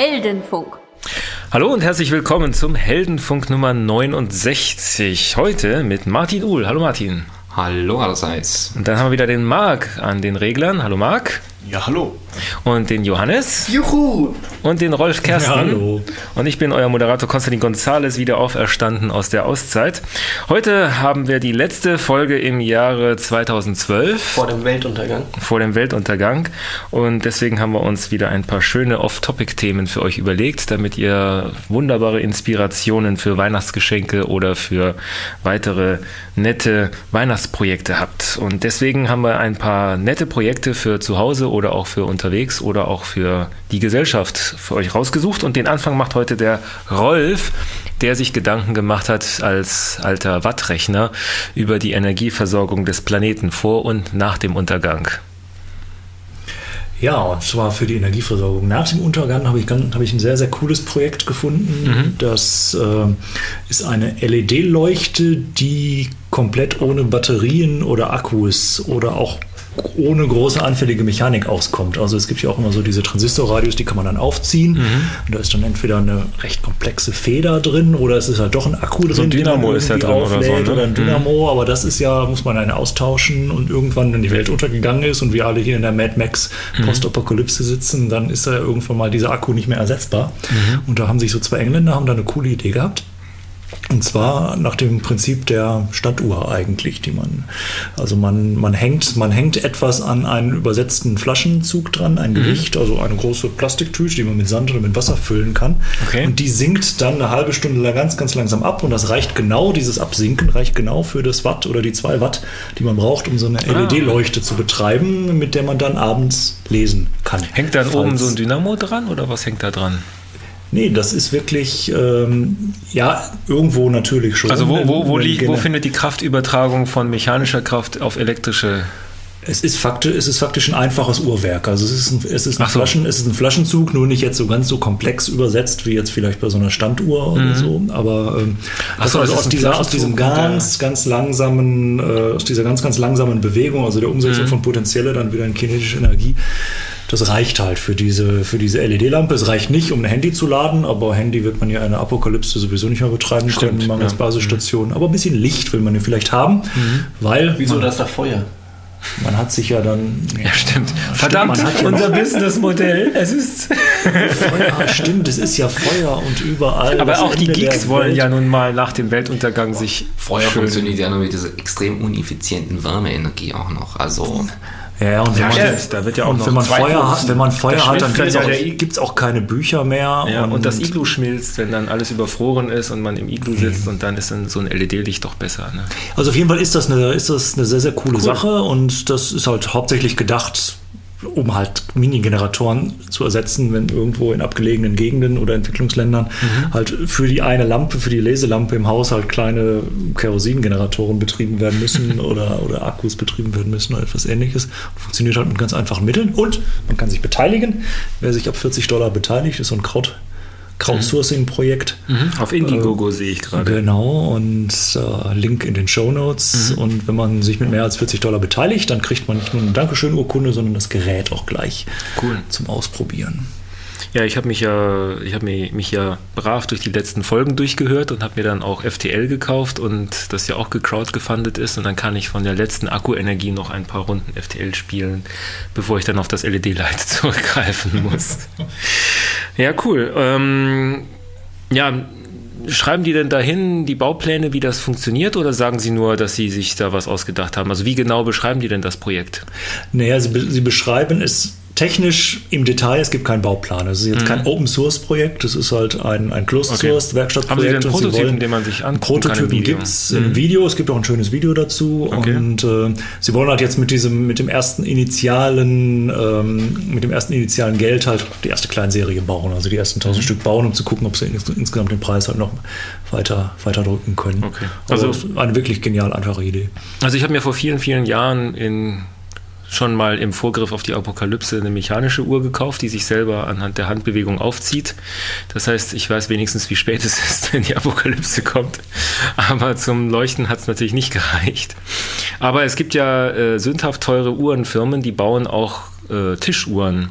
Heldenfunk. Hallo und herzlich willkommen zum Heldenfunk Nummer 69. Heute mit Martin Uhl. Hallo Martin. Hallo allerseits. Und dann haben wir wieder den Marc an den Reglern. Hallo Marc. Ja, hallo. Und den Johannes. Juhu. Und den Rolf Kersten. Ja, hallo. Und ich bin euer Moderator Konstantin González, wieder auferstanden aus der Auszeit. Heute haben wir die letzte Folge im Jahre 2012. Vor dem Weltuntergang. Vor dem Weltuntergang. Und deswegen haben wir uns wieder ein paar schöne Off-Topic-Themen für euch überlegt, damit ihr wunderbare Inspirationen für Weihnachtsgeschenke oder für weitere nette Weihnachtsprojekte habt. Und deswegen haben wir ein paar nette Projekte für zu Hause oder auch für unterwegs oder auch für die Gesellschaft für euch rausgesucht. Und den Anfang macht heute der Rolf, der sich Gedanken gemacht hat als alter Wattrechner über die Energieversorgung des Planeten vor und nach dem Untergang. Ja, und zwar für die Energieversorgung. Nach dem Untergang habe ich ein sehr, sehr cooles Projekt gefunden. Das ist eine LED-Leuchte, die komplett ohne Batterien oder Akkus oder auch ohne große anfällige Mechanik auskommt. Also es gibt ja auch immer so diese Transistorradios, die kann man dann aufziehen. Und da ist dann entweder eine recht komplexe Feder drin oder es ist halt doch ein Akku drin, so ein Dynamo ist da drin oder so, ne? Oder ein Dynamo, aber das ist ja, muss man dann austauschen und irgendwann, wenn die Welt untergegangen ist und wir alle hier in der Mad Max Postapokalypse sitzen, dann ist da irgendwann mal dieser Akku nicht mehr ersetzbar. Und da haben sich so zwei Engländer, haben da eine coole Idee gehabt. Und zwar nach dem Prinzip der Standuhr eigentlich, die man hängt etwas an einen übersetzten Flaschenzug dran, ein Gewicht, also eine große Plastiktüte, die man mit Sand oder mit Wasser füllen kann. Okay. Und die sinkt dann eine halbe Stunde lang ganz, ganz langsam ab und das reicht genau, dieses Absinken reicht genau für das Watt oder die 2 Watt, die man braucht, um so eine LED-Leuchte zu betreiben, mit der man dann abends lesen kann. Hängt dann oben so ein Dynamo dran oder was hängt da dran? Nee, das ist wirklich, irgendwo natürlich schon. Also wo findet die Kraftübertragung von mechanischer Kraft auf elektrische? Es ist faktisch ein einfaches Uhrwerk. Also es ist ein Flaschenzug, nur nicht jetzt so ganz so komplex übersetzt wie jetzt vielleicht bei so einer Standuhr oder so. Aber aus dieser ganz, ganz langsamen Bewegung, also der Umsetzung von Potenzielle dann wieder in kinetische Energie. Das reicht halt für diese LED-Lampe. Es reicht nicht, um ein Handy zu laden, aber Handy wird man ja in der Apokalypse sowieso nicht mehr betreiben können, mangels Basisstation. Aber ein bisschen Licht will man ja vielleicht haben, weil... Wieso das da Feuer? Man hat sich ja dann... Ja, stimmt. Verdammt, unser Businessmodell. Es ist... Feuer, stimmt, es ist ja Feuer und überall. Aber auch die Geeks wollen ja nun mal nach dem Weltuntergang sich... Feuer funktioniert ja nur mit dieser extrem uneffizienten Wärmeenergie auch noch. Also... Ja, und da wird ja auch noch wenn man Feuer hat, dann gibt es auch keine Bücher mehr. Ja, und das Iglu schmilzt, wenn dann alles überfroren ist und man im Iglu sitzt und dann ist dann so ein LED-Licht doch besser. Ne? Also auf jeden Fall ist das eine sehr, sehr coole Sache und das ist halt hauptsächlich gedacht, um halt Mini-Generatoren zu ersetzen, wenn irgendwo in abgelegenen Gegenden oder Entwicklungsländern halt für die eine Lampe, für die Leselampe im Haus halt kleine Kerosingeneratoren betrieben werden müssen oder Akkus betrieben werden müssen oder etwas Ähnliches. Funktioniert halt mit ganz einfachen Mitteln und man kann sich beteiligen. Wer sich ab $40 beteiligt, ist so ein Crowdsourcing-Projekt. Auf Indiegogo sehe ich gerade. Genau, und Link in den Shownotes. Und wenn man sich mit mehr als $40 beteiligt, dann kriegt man nicht nur eine Dankeschön-Urkunde, sondern das Gerät auch gleich zum Ausprobieren. Ja, ich habe mich ja brav durch die letzten Folgen durchgehört und habe mir dann auch FTL gekauft und das ja auch gecrowdgefundet ist und dann kann ich von der letzten Akkuenergie noch ein paar Runden FTL spielen, bevor ich dann auf das LED-Light zurückgreifen muss. Ja, cool. Schreiben die denn dahin die Baupläne, wie das funktioniert, oder sagen sie nur, dass sie sich da was ausgedacht haben? Also wie genau beschreiben die denn das Projekt? Naja, sie beschreiben es technisch im Detail, es gibt keinen Bauplan. Es ist jetzt kein Open-Source-Projekt, es ist halt ein Closed-Source-Werkstattprojekt. Haben Sie denn Prototypen, den man sich angucken kann im Video? Prototypen gibt es im Video, es gibt auch ein schönes Video dazu. Und sie wollen halt jetzt mit dem ersten initialen Geld halt die erste Kleinserie bauen, also die ersten 1000 Stück bauen, um zu gucken, ob sie insgesamt den Preis halt noch weiter drücken können. Okay. Also eine wirklich genial einfache Idee. Also ich habe mir vor vielen, vielen Jahren schon mal im Vorgriff auf die Apokalypse eine mechanische Uhr gekauft, die sich selber anhand der Handbewegung aufzieht. Das heißt, ich weiß wenigstens, wie spät es ist, wenn die Apokalypse kommt. Aber zum Leuchten hat es natürlich nicht gereicht. Aber es gibt ja sündhaft teure Uhrenfirmen, die bauen auch Tischuhren.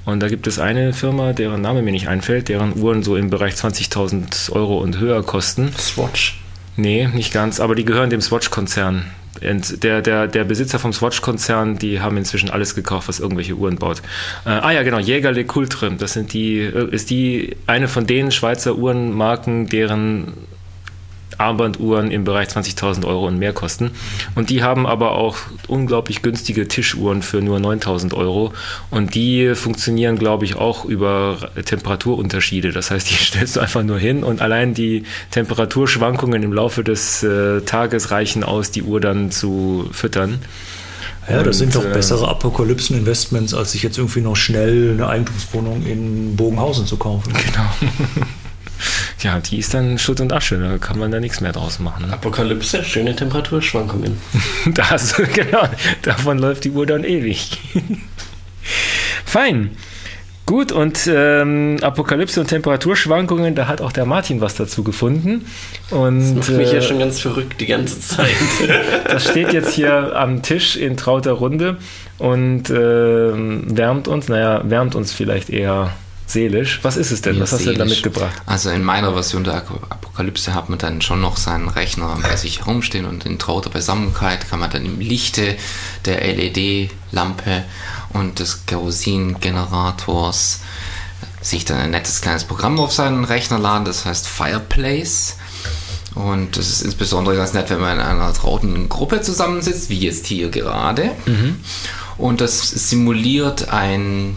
Und da gibt es eine Firma, deren Name mir nicht einfällt, deren Uhren so im Bereich 20.000 Euro und höher kosten. Swatch? Nee, nicht ganz, aber die gehören dem Swatch-Konzern. Und der Besitzer vom Swatch-Konzern, die haben inzwischen alles gekauft, was irgendwelche Uhren baut. Ja, genau, Jaeger LeCoultre, das ist eine von den Schweizer Uhrenmarken, deren Armbanduhren im Bereich 20.000 Euro und mehr kosten. Und die haben aber auch unglaublich günstige Tischuhren für nur 9.000 Euro. Und die funktionieren, glaube ich, auch über Temperaturunterschiede. Das heißt, die stellst du einfach nur hin und allein die Temperaturschwankungen im Laufe des Tages reichen aus, die Uhr dann zu füttern. Ja, das sind doch bessere Apokalypsen-Investments, als sich jetzt irgendwie noch schnell eine Eigentumswohnung in Bogenhausen zu kaufen. Genau. Ja, die ist dann Schutt und Asche, da kann man da nichts mehr draus machen. Ne? Apokalypse, schöne Temperaturschwankungen. Genau, davon läuft die Uhr dann ewig. Fein. Gut, und Apokalypse und Temperaturschwankungen, da hat auch der Martin was dazu gefunden. Und, das macht mich ja schon ganz verrückt die ganze Zeit. Das steht jetzt hier am Tisch in trauter Runde und wärmt uns vielleicht eher seelisch. Was ist es denn? Was hast du da mitgebracht? Also in meiner Version der Apokalypse hat man dann schon noch seinen Rechner bei sich herumstehen und in trauter Beisammenheit kann man dann im Lichte der LED-Lampe und des Kerosingenerators sich dann ein nettes kleines Programm auf seinen Rechner laden, das heißt Fireplace. Und das ist insbesondere ganz nett, wenn man in einer trauten Gruppe zusammensitzt, wie jetzt hier gerade. Mhm. Und das simuliert einen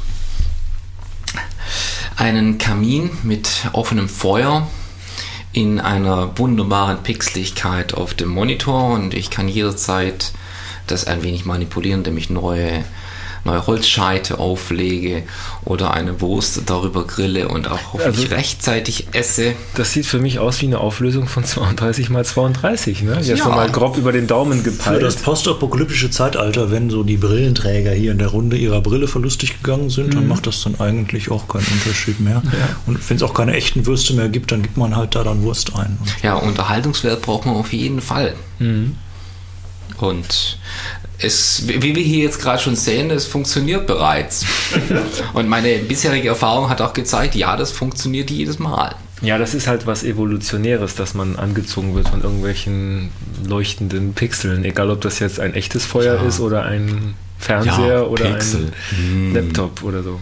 Kamin mit offenem Feuer in einer wunderbaren Pixeligkeit auf dem Monitor und ich kann jederzeit das ein wenig manipulieren, indem ich neue Holzscheite auflege oder eine Wurst darüber grille und auch hoffentlich rechtzeitig esse. Das sieht für mich aus wie eine Auflösung von 32x32, ne? Jetzt nochmal grob über den Daumen gepeilt. Für das postapokalyptische Zeitalter, wenn so die Brillenträger hier in der Runde ihrer Brille verlustig gegangen sind, dann macht das dann eigentlich auch keinen Unterschied mehr. Ja. Und wenn es auch keine echten Würste mehr gibt, dann gibt man halt da dann Wurst ein. Ja, Unterhaltungswert braucht man auf jeden Fall. Mhm. Und wie wir hier jetzt gerade schon sehen, es funktioniert bereits. Und meine bisherige Erfahrung hat auch gezeigt, ja, das funktioniert jedes Mal. Ja, das ist halt was Evolutionäres, dass man angezogen wird von irgendwelchen leuchtenden Pixeln, egal ob das jetzt ein echtes Feuer ist oder ein Fernseher oder Pixel. Ein Laptop oder so.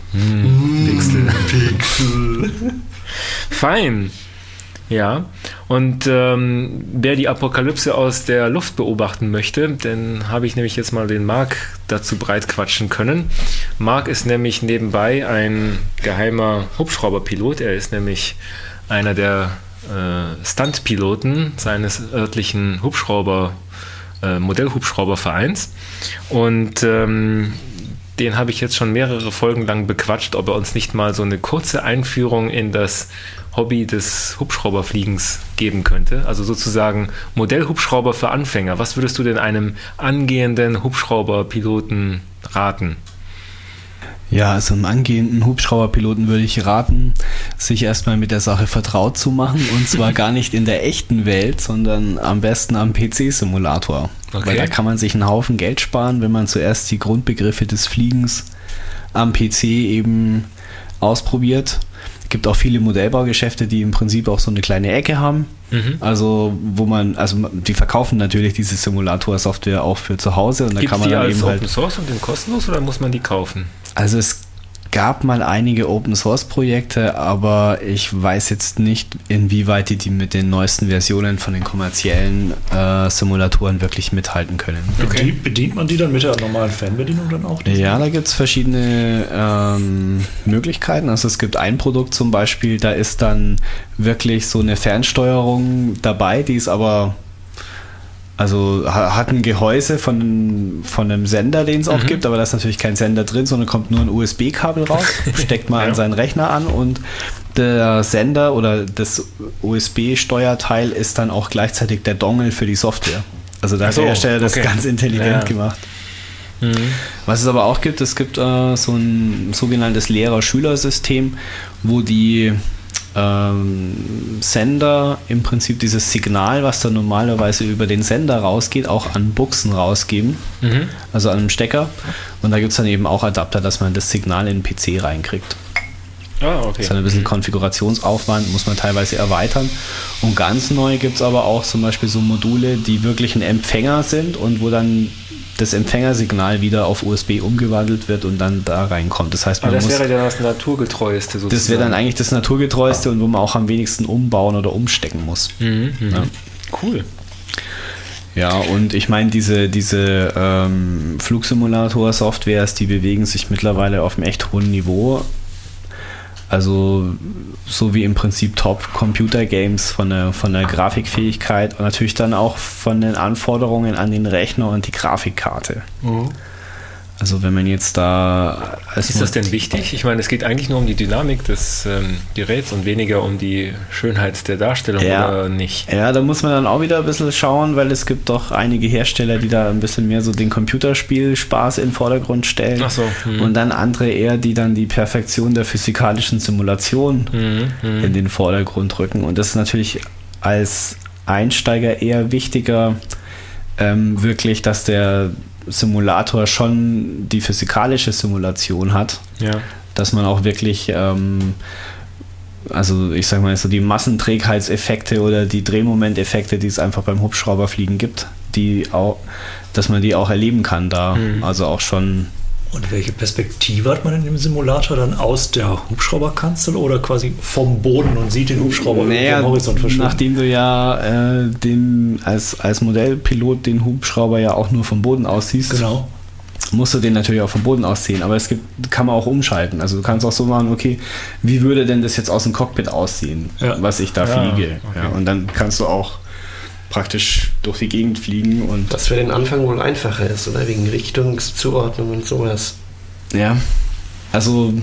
Pixel. Fein. Ja, und wer die Apokalypse aus der Luft beobachten möchte, dann habe ich nämlich jetzt mal den Marc dazu breit quatschen können. Marc ist nämlich nebenbei ein geheimer Hubschrauberpilot. Er ist nämlich einer der Stuntpiloten seines örtlichen Modellhubschraubervereins. Und den habe ich jetzt schon mehrere Folgen lang bequatscht, ob er uns nicht mal so eine kurze Einführung in das Hobby des Hubschrauberfliegens geben könnte. Also sozusagen Modellhubschrauber für Anfänger. Was würdest du denn einem angehenden Hubschrauberpiloten raten? Ja, also einem angehenden Hubschrauberpiloten würde ich raten, sich erstmal mit der Sache vertraut zu machen und zwar gar nicht in der echten Welt, sondern am besten am PC-Simulator. Okay. Weil da kann man sich einen Haufen Geld sparen, wenn man zuerst die Grundbegriffe des Fliegens am PC eben ausprobiert. Es gibt auch viele Modellbaugeschäfte, die im Prinzip auch so eine kleine Ecke haben. Mhm. Also die verkaufen natürlich diese Simulator-Software auch für zu Hause. Und da kann man die dann als eben Open Source und den kostenlos oder muss man die kaufen? Also es gab mal einige Open-Source-Projekte, aber ich weiß jetzt nicht, inwieweit die mit den neuesten Versionen von den kommerziellen Simulatoren wirklich mithalten können. Okay. Bedient man die dann mit der normalen Fernbedienung dann auch? Ja, da gibt es verschiedene Möglichkeiten. Also es gibt ein Produkt zum Beispiel, da ist dann wirklich so eine Fernsteuerung dabei, die ist aber hat ein Gehäuse von einem Sender, den es auch gibt, aber da ist natürlich kein Sender drin, sondern kommt nur ein USB-Kabel raus, steckt man an seinen Rechner an und der Sender oder das USB-Steuerteil ist dann auch gleichzeitig der Dongle für die Software. Also da hat der Hersteller das ganz intelligent gemacht. Mhm. Was es aber auch gibt, es gibt so ein sogenanntes Lehrer-Schüler-System, wo die Sender im Prinzip dieses Signal, was dann normalerweise über den Sender rausgeht, auch an Buchsen rausgeben, also an einem Stecker. Und da gibt es dann eben auch Adapter, dass man das Signal in den PC reinkriegt. Ah, okay. Das ist dann ein bisschen Konfigurationsaufwand, muss man teilweise erweitern. Und ganz neu gibt es aber auch zum Beispiel so Module, die wirklich ein Empfänger sind und wo dann das Empfängersignal wieder auf USB umgewandelt wird und dann da reinkommt. Das heißt, man das muss, wäre dann das Naturgetreueste sozusagen. das wäre dann eigentlich das Naturgetreueste und wo man auch am wenigsten umbauen oder umstecken muss. Ja. Cool. Ja, und ich meine, diese Flugsimulator-Softwares, die bewegen sich mittlerweile auf einem echt hohen Niveau. Also so wie im Prinzip Top-Computer-Games von der Grafikfähigkeit und natürlich dann auch von den Anforderungen an den Rechner und die Grafikkarte. Also wenn man jetzt da... Ist das denn wichtig? Ich meine, es geht eigentlich nur um die Dynamik des Geräts und weniger um die Schönheit der Darstellung, oder nicht? Ja, da muss man dann auch wieder ein bisschen schauen, weil es gibt doch einige Hersteller, die da ein bisschen mehr so den Computerspielspaß in den Vordergrund stellen. Ach so. Und dann andere eher, die dann die Perfektion der physikalischen Simulation in den Vordergrund rücken. Und das ist natürlich als Einsteiger eher wichtiger, wirklich, dass der Simulator schon die physikalische Simulation hat, dass man auch wirklich, also ich sag mal so die Massenträgheitseffekte oder die Drehmomenteffekte, die es einfach beim Hubschrauberfliegen gibt, dass man die auch erleben kann da, also auch schon. Und welche Perspektive hat man in dem Simulator dann aus der Hubschrauberkanzel oder quasi vom Boden und sieht den Hubschrauber vom Horizont verschwinden? Nachdem du ja als Modellpilot den Hubschrauber ja auch nur vom Boden aus siehst, genau, musst du den natürlich auch vom Boden aus sehen. Aber kann man auch umschalten. Also du kannst auch so machen, okay, wie würde denn das jetzt aus dem Cockpit aussehen, was ich da fliege? Okay. Ja, und dann kannst du auch praktisch durch die Gegend fliegen. Und was für den Anfang wohl einfacher ist, oder? Wegen Richtungszuordnung und sowas. Ja, also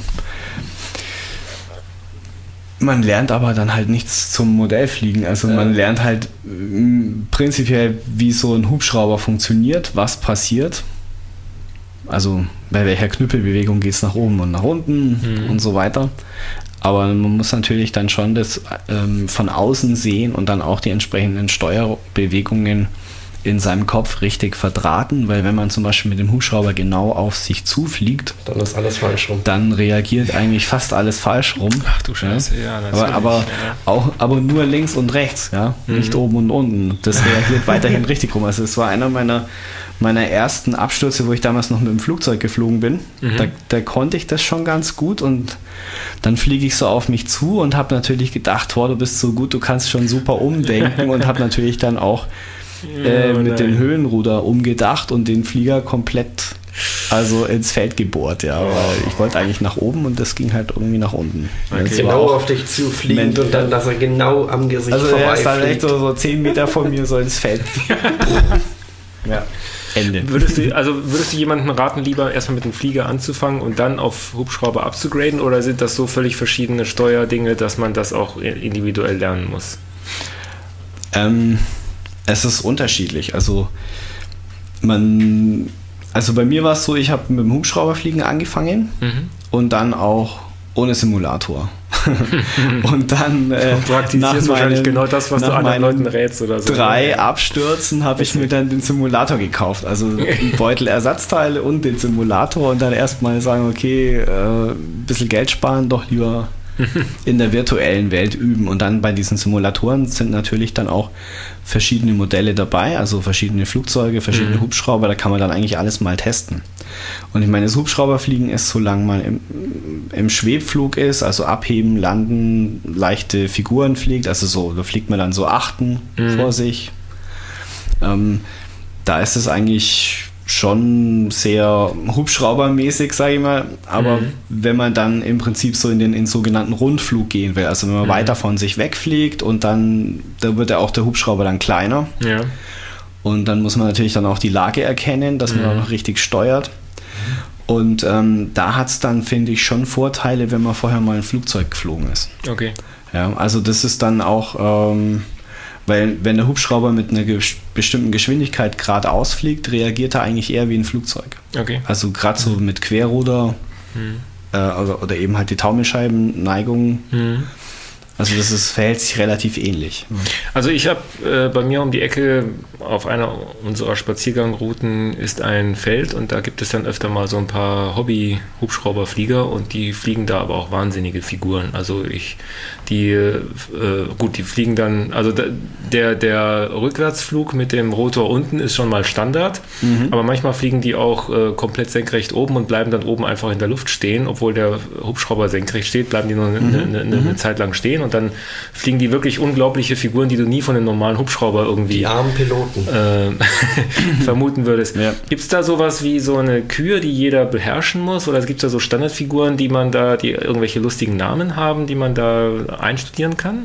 man lernt aber dann halt nichts zum Modellfliegen. Also man lernt halt prinzipiell, wie so ein Hubschrauber funktioniert, was passiert. Also bei welcher Knüppelbewegung geht es nach oben und nach unten und so weiter. Aber man muss natürlich dann schon das von außen sehen und dann auch die entsprechenden Steuerbewegungen in seinem Kopf richtig verdrahten, weil wenn man zum Beispiel mit dem Hubschrauber genau auf sich zufliegt, dann ist alles falsch rum. Dann reagiert eigentlich fast alles falsch rum. Ach du Scheiße, aber nur links und rechts, nicht oben und unten. Das reagiert weiterhin richtig rum. Also es war einer meiner ersten Abstürze, wo ich damals noch mit dem Flugzeug geflogen bin. Da konnte ich das schon ganz gut und dann fliege ich so auf mich zu und habe natürlich gedacht, du bist so gut, du kannst schon super umdenken und habe natürlich dann auch mit dem Höhenruder umgedacht und den Flieger komplett ins Feld gebohrt, weil ich wollte eigentlich nach oben und das ging halt irgendwie nach unten. Okay. Genau auf dich zufliegend und dann, dass er genau am Gesicht vorbeifliegt. Also er ist dann echt so 10 Meter von mir so ins Feld. Ende. Würdest du jemandem raten, lieber erstmal mit dem Flieger anzufangen und dann auf Hubschrauber abzugraden, oder sind das so völlig verschiedene Steuerdinge, dass man das auch individuell lernen muss? Es ist unterschiedlich. Also bei mir war es so, ich habe mit dem Hubschrauberfliegen angefangen und dann auch ohne Simulator. Und dann praktizierst wahrscheinlich genau das, was du anderen Leuten rätst oder so. 3 Abstürzen habe ich mir dann den Simulator gekauft. Also einen Beutel Ersatzteile und den Simulator und dann erstmal sagen, okay, ein bisschen Geld sparen, doch lieber in der virtuellen Welt üben. Und dann bei diesen Simulatoren sind natürlich dann auch verschiedene Modelle dabei, also verschiedene Flugzeuge, verschiedene Hubschrauber, da kann man dann eigentlich alles mal testen. Und ich meine, das Hubschrauberfliegen ist, solange man im Schwebflug ist, also abheben, landen, leichte Figuren fliegt, also so, da fliegt man dann so Achten vor sich. Da ist es eigentlich schon sehr hubschraubermäßig, sage ich mal, aber wenn man dann im Prinzip so in den sogenannten Rundflug gehen will, also wenn man weiter von sich wegfliegt und dann, da wird ja auch der Hubschrauber dann kleiner und dann muss man natürlich dann auch die Lage erkennen, dass man auch noch richtig steuert und da hat es dann, finde ich, schon Vorteile, wenn man vorher mal ein Flugzeug geflogen ist. Okay. Ja, also das ist dann auch weil wenn der Hubschrauber mit einer bestimmten Geschwindigkeit geradeaus fliegt, reagiert er eigentlich eher wie ein Flugzeug. Okay. Also gerade so mit Querruder oder eben halt die Taumelscheibenneigung. Also verhält sich relativ ähnlich. Also ich habe bei mir um die Ecke auf einer unserer Spaziergangrouten ist ein Feld und da gibt es dann öfter mal so ein paar Hobby-Hubschrauberflieger und die fliegen da aber auch wahnsinnige Figuren. Also die fliegen dann, also der Rückwärtsflug mit dem Rotor unten ist schon mal Standard, aber manchmal fliegen die auch komplett senkrecht oben und bleiben dann oben einfach in der Luft stehen, obwohl der Hubschrauber senkrecht steht, bleiben die nur eine Zeit lang stehen und dann fliegen die wirklich unglaubliche Figuren, die du nie von einem normalen Hubschrauber irgendwie die armen Piloten vermuten würdest. Ja. Gibt es da sowas wie so eine Kür, die jeder beherrschen muss? Oder gibt es da so Standardfiguren, die irgendwelche lustigen Namen haben, die man da einstudieren kann?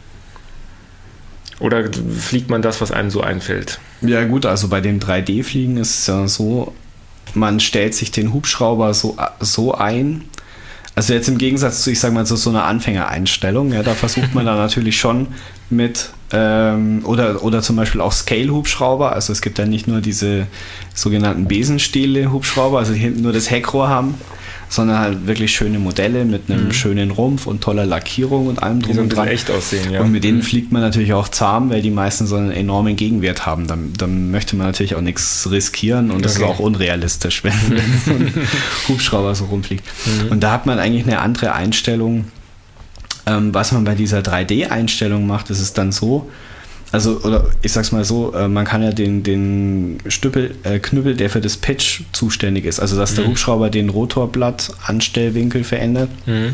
Oder fliegt man das, was einem so einfällt? Ja gut, also bei dem 3D-Fliegen ist es ja so, man stellt sich den Hubschrauber so ein. Also jetzt im Gegensatz zu, ich sag mal, so einer Anfängereinstellung, ja, da versucht man dann natürlich schon mit, oder zum Beispiel auch Scale-Hubschrauber, also es gibt ja nicht nur diese sogenannten Besenstiele-Hubschrauber, also die hinten nur das Heckrohr haben, sondern halt wirklich schöne Modelle mit einem schönen Rumpf und toller Lackierung und allem drum und dran. Die echt aussehen, ja. Und mit denen fliegt man natürlich auch zahm, weil die meisten so einen enormen Gegenwert haben. Dann möchte man natürlich auch nichts riskieren und das ist auch unrealistisch, wenn so ein Hubschrauber so rumfliegt. Und da hat man eigentlich eine andere Einstellung. Was man bei dieser 3D-Einstellung macht, ist es dann so, also, oder ich sag's mal so, man kann ja den Knüppel, der für das Pitch zuständig ist, also dass der Hubschrauber den Rotorblatt-Anstellwinkel verändert,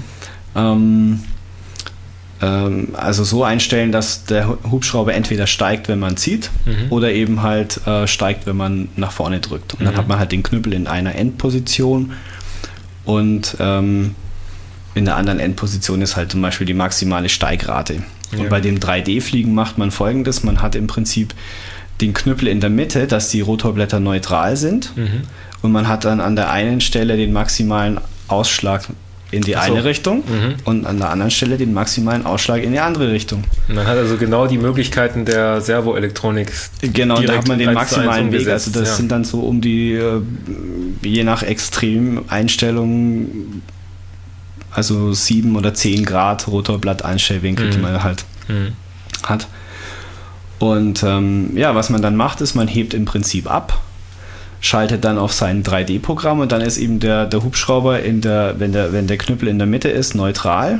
also so einstellen, dass der Hubschrauber entweder steigt, wenn man zieht, oder eben halt steigt, wenn man nach vorne drückt. Und dann hat man halt den Knüppel in einer Endposition und in der anderen Endposition ist halt zum Beispiel die maximale Steigrate. Und bei dem 3D-Fliegen macht man Folgendes: Man hat im Prinzip den Knüppel in der Mitte, dass die Rotorblätter neutral sind. Und man hat dann an der einen Stelle den maximalen Ausschlag in die eine Richtung und an der anderen Stelle den maximalen Ausschlag in die andere Richtung. Man hat also genau die Möglichkeiten der Servoelektronik. Genau, da hat man den maximalen Weg. Also das sind dann so um die, je nach Extremeinstellungen, also 7 oder 10 Grad Rotorblatt-Einstellwinkel, die man halt hat. Und was man dann macht, ist, man hebt im Prinzip ab, schaltet dann auf sein 3D-Programm und dann ist eben der Hubschrauber, wenn der Knüppel in der Mitte ist, neutral.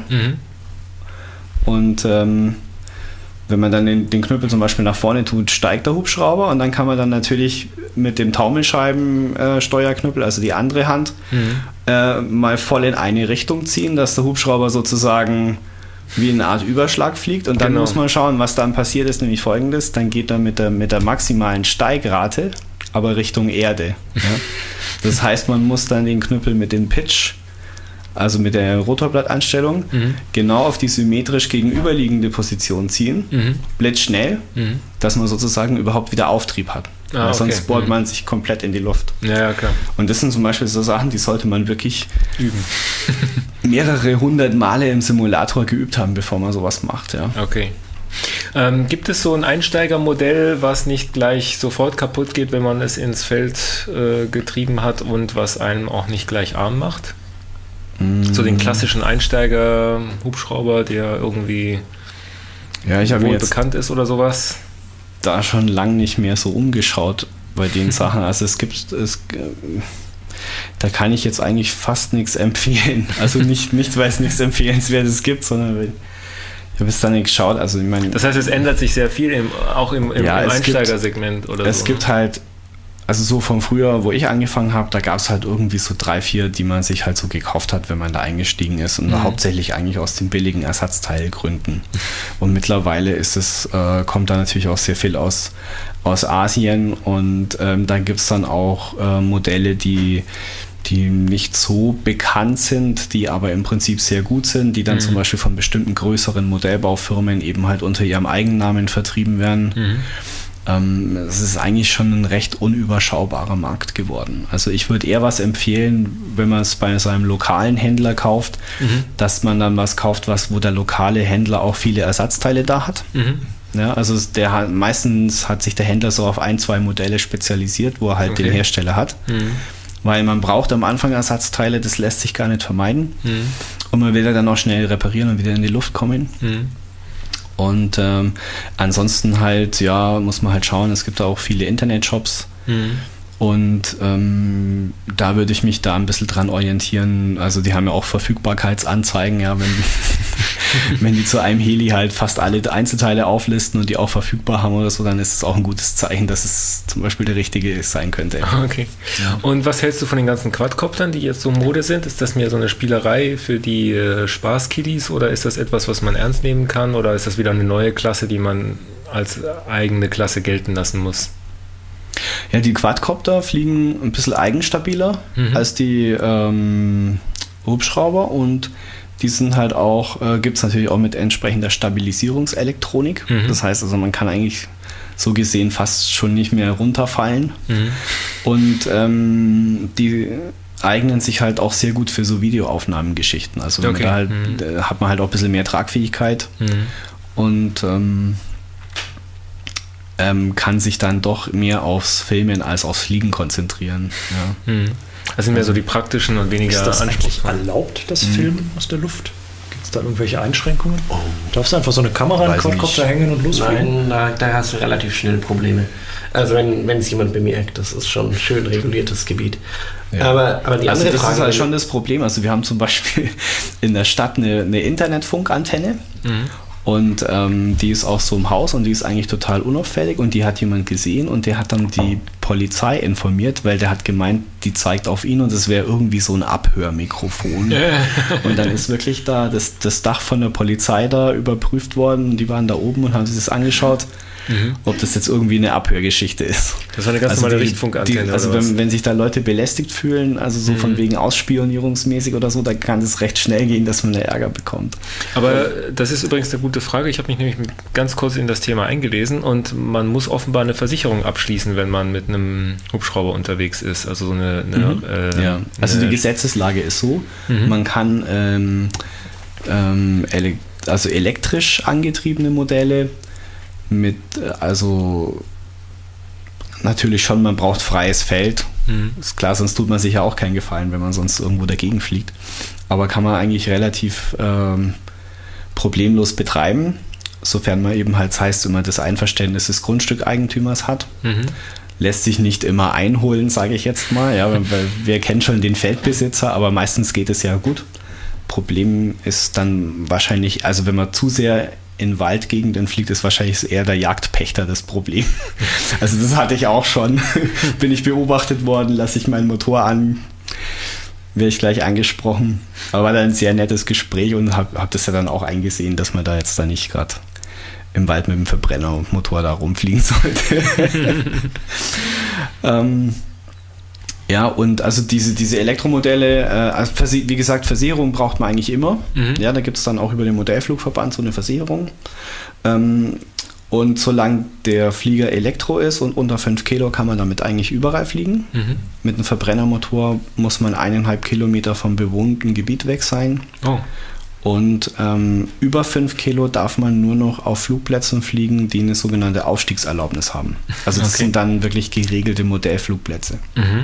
Und wenn man dann den Knüppel zum Beispiel nach vorne tut, steigt der Hubschrauber und dann kann man dann natürlich mit dem Taumelscheibensteuerknüppel, also die andere Hand, mal voll in eine Richtung ziehen, dass der Hubschrauber sozusagen wie eine Art Überschlag fliegt und dann muss man schauen, was dann passiert ist, nämlich folgendes: Dann geht er mit der maximalen Steigrate aber Richtung Erde. Ja? Das heißt, man muss dann den Knüppel mit dem Pitch, also mit der Rotorblattanstellung, genau auf die symmetrisch gegenüberliegende Position ziehen, blitzschnell, dass man sozusagen überhaupt wieder Auftrieb hat. Sonst bohrt man sich komplett in die Luft. Ja, klar. Und das sind zum Beispiel so Sachen, die sollte man wirklich üben. Mehrere 100 Male im Simulator geübt haben, bevor man sowas macht. Ja. Okay. Gibt es so ein Einsteigermodell, was nicht gleich sofort kaputt geht, wenn man es ins Feld getrieben hat und was einem auch nicht gleich arm macht? So den klassischen Einsteiger-Hubschrauber, der irgendwie wohl bekannt ist oder sowas? Da schon lang nicht mehr so umgeschaut bei den Sachen. Also da kann ich jetzt eigentlich fast nichts empfehlen. Also nicht weil es nichts Empfehlenswertes gibt, sondern weil ich habe es dann nicht geschaut. Also ich meine, das heißt, es ändert sich sehr viel auch im Einsteigersegment oder so. Es gibt halt, also so von früher, wo ich angefangen habe, da gab es halt irgendwie so 3, 4, die man sich halt so gekauft hat, wenn man da eingestiegen ist, und hauptsächlich eigentlich aus den billigen Ersatzteilgründen. Und mittlerweile kommt da natürlich auch sehr viel aus Asien, und da gibt es dann auch Modelle, die nicht so bekannt sind, die aber im Prinzip sehr gut sind, die dann zum Beispiel von bestimmten größeren Modellbaufirmen eben halt unter ihrem Eigennamen vertrieben werden. Es ist eigentlich schon ein recht unüberschaubarer Markt geworden. Also ich würde eher was empfehlen, wenn man es bei seinem lokalen Händler kauft, dass man dann was kauft, wo der lokale Händler auch viele Ersatzteile da hat. Ja, also meistens hat sich der Händler so auf 1, 2 Modelle spezialisiert, wo er halt den Hersteller hat. Weil man braucht am Anfang Ersatzteile, das lässt sich gar nicht vermeiden. Und man will ja dann auch schnell reparieren und wieder in die Luft kommen. Und ansonsten halt, ja, muss man halt schauen, es gibt da auch viele Internetshops. Und da würde ich mich da ein bisschen dran orientieren. Also die haben ja auch Verfügbarkeitsanzeigen, ja, wenn die zu einem Heli halt fast alle Einzelteile auflisten und die auch verfügbar haben oder so, dann ist es auch ein gutes Zeichen, dass es zum Beispiel der richtige sein könnte. Okay. Ja. Und was hältst du von den ganzen Quadcoptern, die jetzt so Mode sind? Ist das mehr so eine Spielerei für die Spaßkiddies oder ist das etwas, was man ernst nehmen kann oder ist das wieder eine neue Klasse, die man als eigene Klasse gelten lassen muss? Ja, die Quadcopter fliegen ein bisschen eigenstabiler als die Hubschrauber und die sind halt auch, gibt es natürlich auch mit entsprechender Stabilisierungselektronik. Das heißt also, man kann eigentlich so gesehen fast schon nicht mehr runterfallen. Und die eignen sich halt auch sehr gut für so Videoaufnahmengeschichten. Also wenn man da halt, hat man halt auch ein bisschen mehr Tragfähigkeit und kann sich dann doch mehr aufs Filmen als aufs Fliegen konzentrieren. Ja. Das sind mehr so die praktischen und weniger Ist das eigentlich erlaubt, das Filmen aus der Luft? Gibt es da irgendwelche Einschränkungen? Darfst du einfach so eine Kamera in den Quadcopter hängen und losfliegen? Nein, da hast du relativ schnell Probleme. Also wenn es jemand bemerkt, das ist schon ein schön reguliertes Gebiet. Ja. Aber die also andere das Frage ist halt schon das Problem. Also wir haben zum Beispiel in der Stadt eine Internetfunkantenne. Und die ist auch so im Haus und die ist eigentlich total unauffällig und die hat jemand gesehen und der hat dann die Polizei informiert, weil der hat gemeint, die zeigt auf ihn und es wäre irgendwie so ein Abhörmikrofon. Und dann ist wirklich da das Dach von der Polizei da überprüft worden, die waren da oben und haben sich das angeschaut, ob das jetzt irgendwie eine Abhörgeschichte ist. Das war eine ganz normale Richtfunkantenne. Also wenn sich da Leute belästigt fühlen, also so von wegen ausspionierungsmäßig oder so, da kann es recht schnell gehen, dass man Ärger bekommt. Aber das ist übrigens eine gute Frage. Ich habe mich nämlich ganz kurz in das Thema eingelesen und man muss offenbar eine Versicherung abschließen, wenn man mit einem Hubschrauber unterwegs ist. Also so also die Gesetzeslage ist so, man kann elektrisch angetriebene Modelle mit, also natürlich schon, man braucht freies Feld. Ist klar, sonst tut man sich ja auch keinen Gefallen, wenn man sonst irgendwo dagegen fliegt. Aber kann man eigentlich relativ problemlos betreiben, sofern man eben halt, das heißt, immer das Einverständnis des Grundstückeigentümers hat. Lässt sich nicht immer einholen, sage ich jetzt mal. Ja, weil wir kennen schon den Feldbesitzer, aber meistens geht es ja gut. Problem ist dann wahrscheinlich, also wenn man zu sehr in Waldgegenden fliegt, ist wahrscheinlich eher der Jagdpächter das Problem. Also das hatte ich auch schon. Bin ich beobachtet worden, lasse ich meinen Motor an, werde ich gleich angesprochen. Aber war dann ein sehr nettes Gespräch und hab das ja dann auch eingesehen, dass man da jetzt da nicht gerade im Wald mit dem Verbrennermotor da rumfliegen sollte. Ja, und also diese Elektromodelle, wie gesagt, Versicherung braucht man eigentlich immer. Ja, da gibt es dann auch über den Modellflugverband so eine Versicherung. Und solange der Flieger Elektro ist und unter 5 Kilo kann man damit eigentlich überall fliegen. Mit einem Verbrennermotor muss man 1,5 Kilometer vom bewohnten Gebiet weg sein. Und über 5 Kilo darf man nur noch auf Flugplätzen fliegen, die eine sogenannte Aufstiegserlaubnis haben. Also das sind dann wirklich geregelte Modellflugplätze.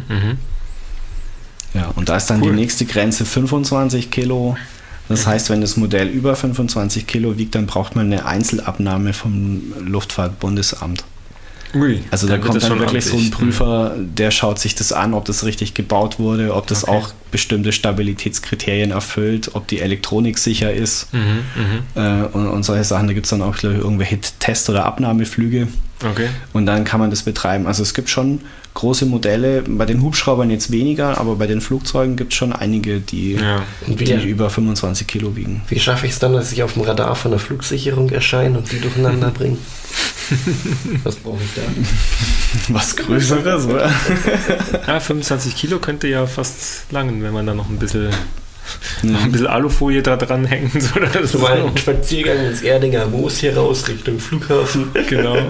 Ja, und da ist dann die nächste Grenze 25 Kilo. Das heißt, wenn das Modell über 25 Kilo wiegt, dann braucht man eine Einzelabnahme vom Luftfahrtbundesamt. Also da kommt dann wirklich so ein Prüfer, der schaut sich das an, ob das richtig gebaut wurde, ob das auch bestimmte Stabilitätskriterien erfüllt, ob die Elektronik sicher ist und solche Sachen. Da gibt es dann auch, glaube ich, irgendwelche Test- oder Abnahmeflüge. Und dann kann man das betreiben. Also es gibt schon große Modelle, bei den Hubschraubern jetzt weniger, aber bei den Flugzeugen gibt es schon einige, die über 25 Kilo wiegen. Wie schaffe ich es dann, dass ich auf dem Radar von der Flugsicherung erscheine und die durcheinander bringe? Was brauche ich da? Was Größeres, oder? Ja, 25 Kilo könnte ja fast langen, wenn man da noch ein bisschen Alufolie da dran hängt. Oder so. Mal einen Spaziergang ins Erdinger Moos hier raus, Richtung Flughafen. Genau.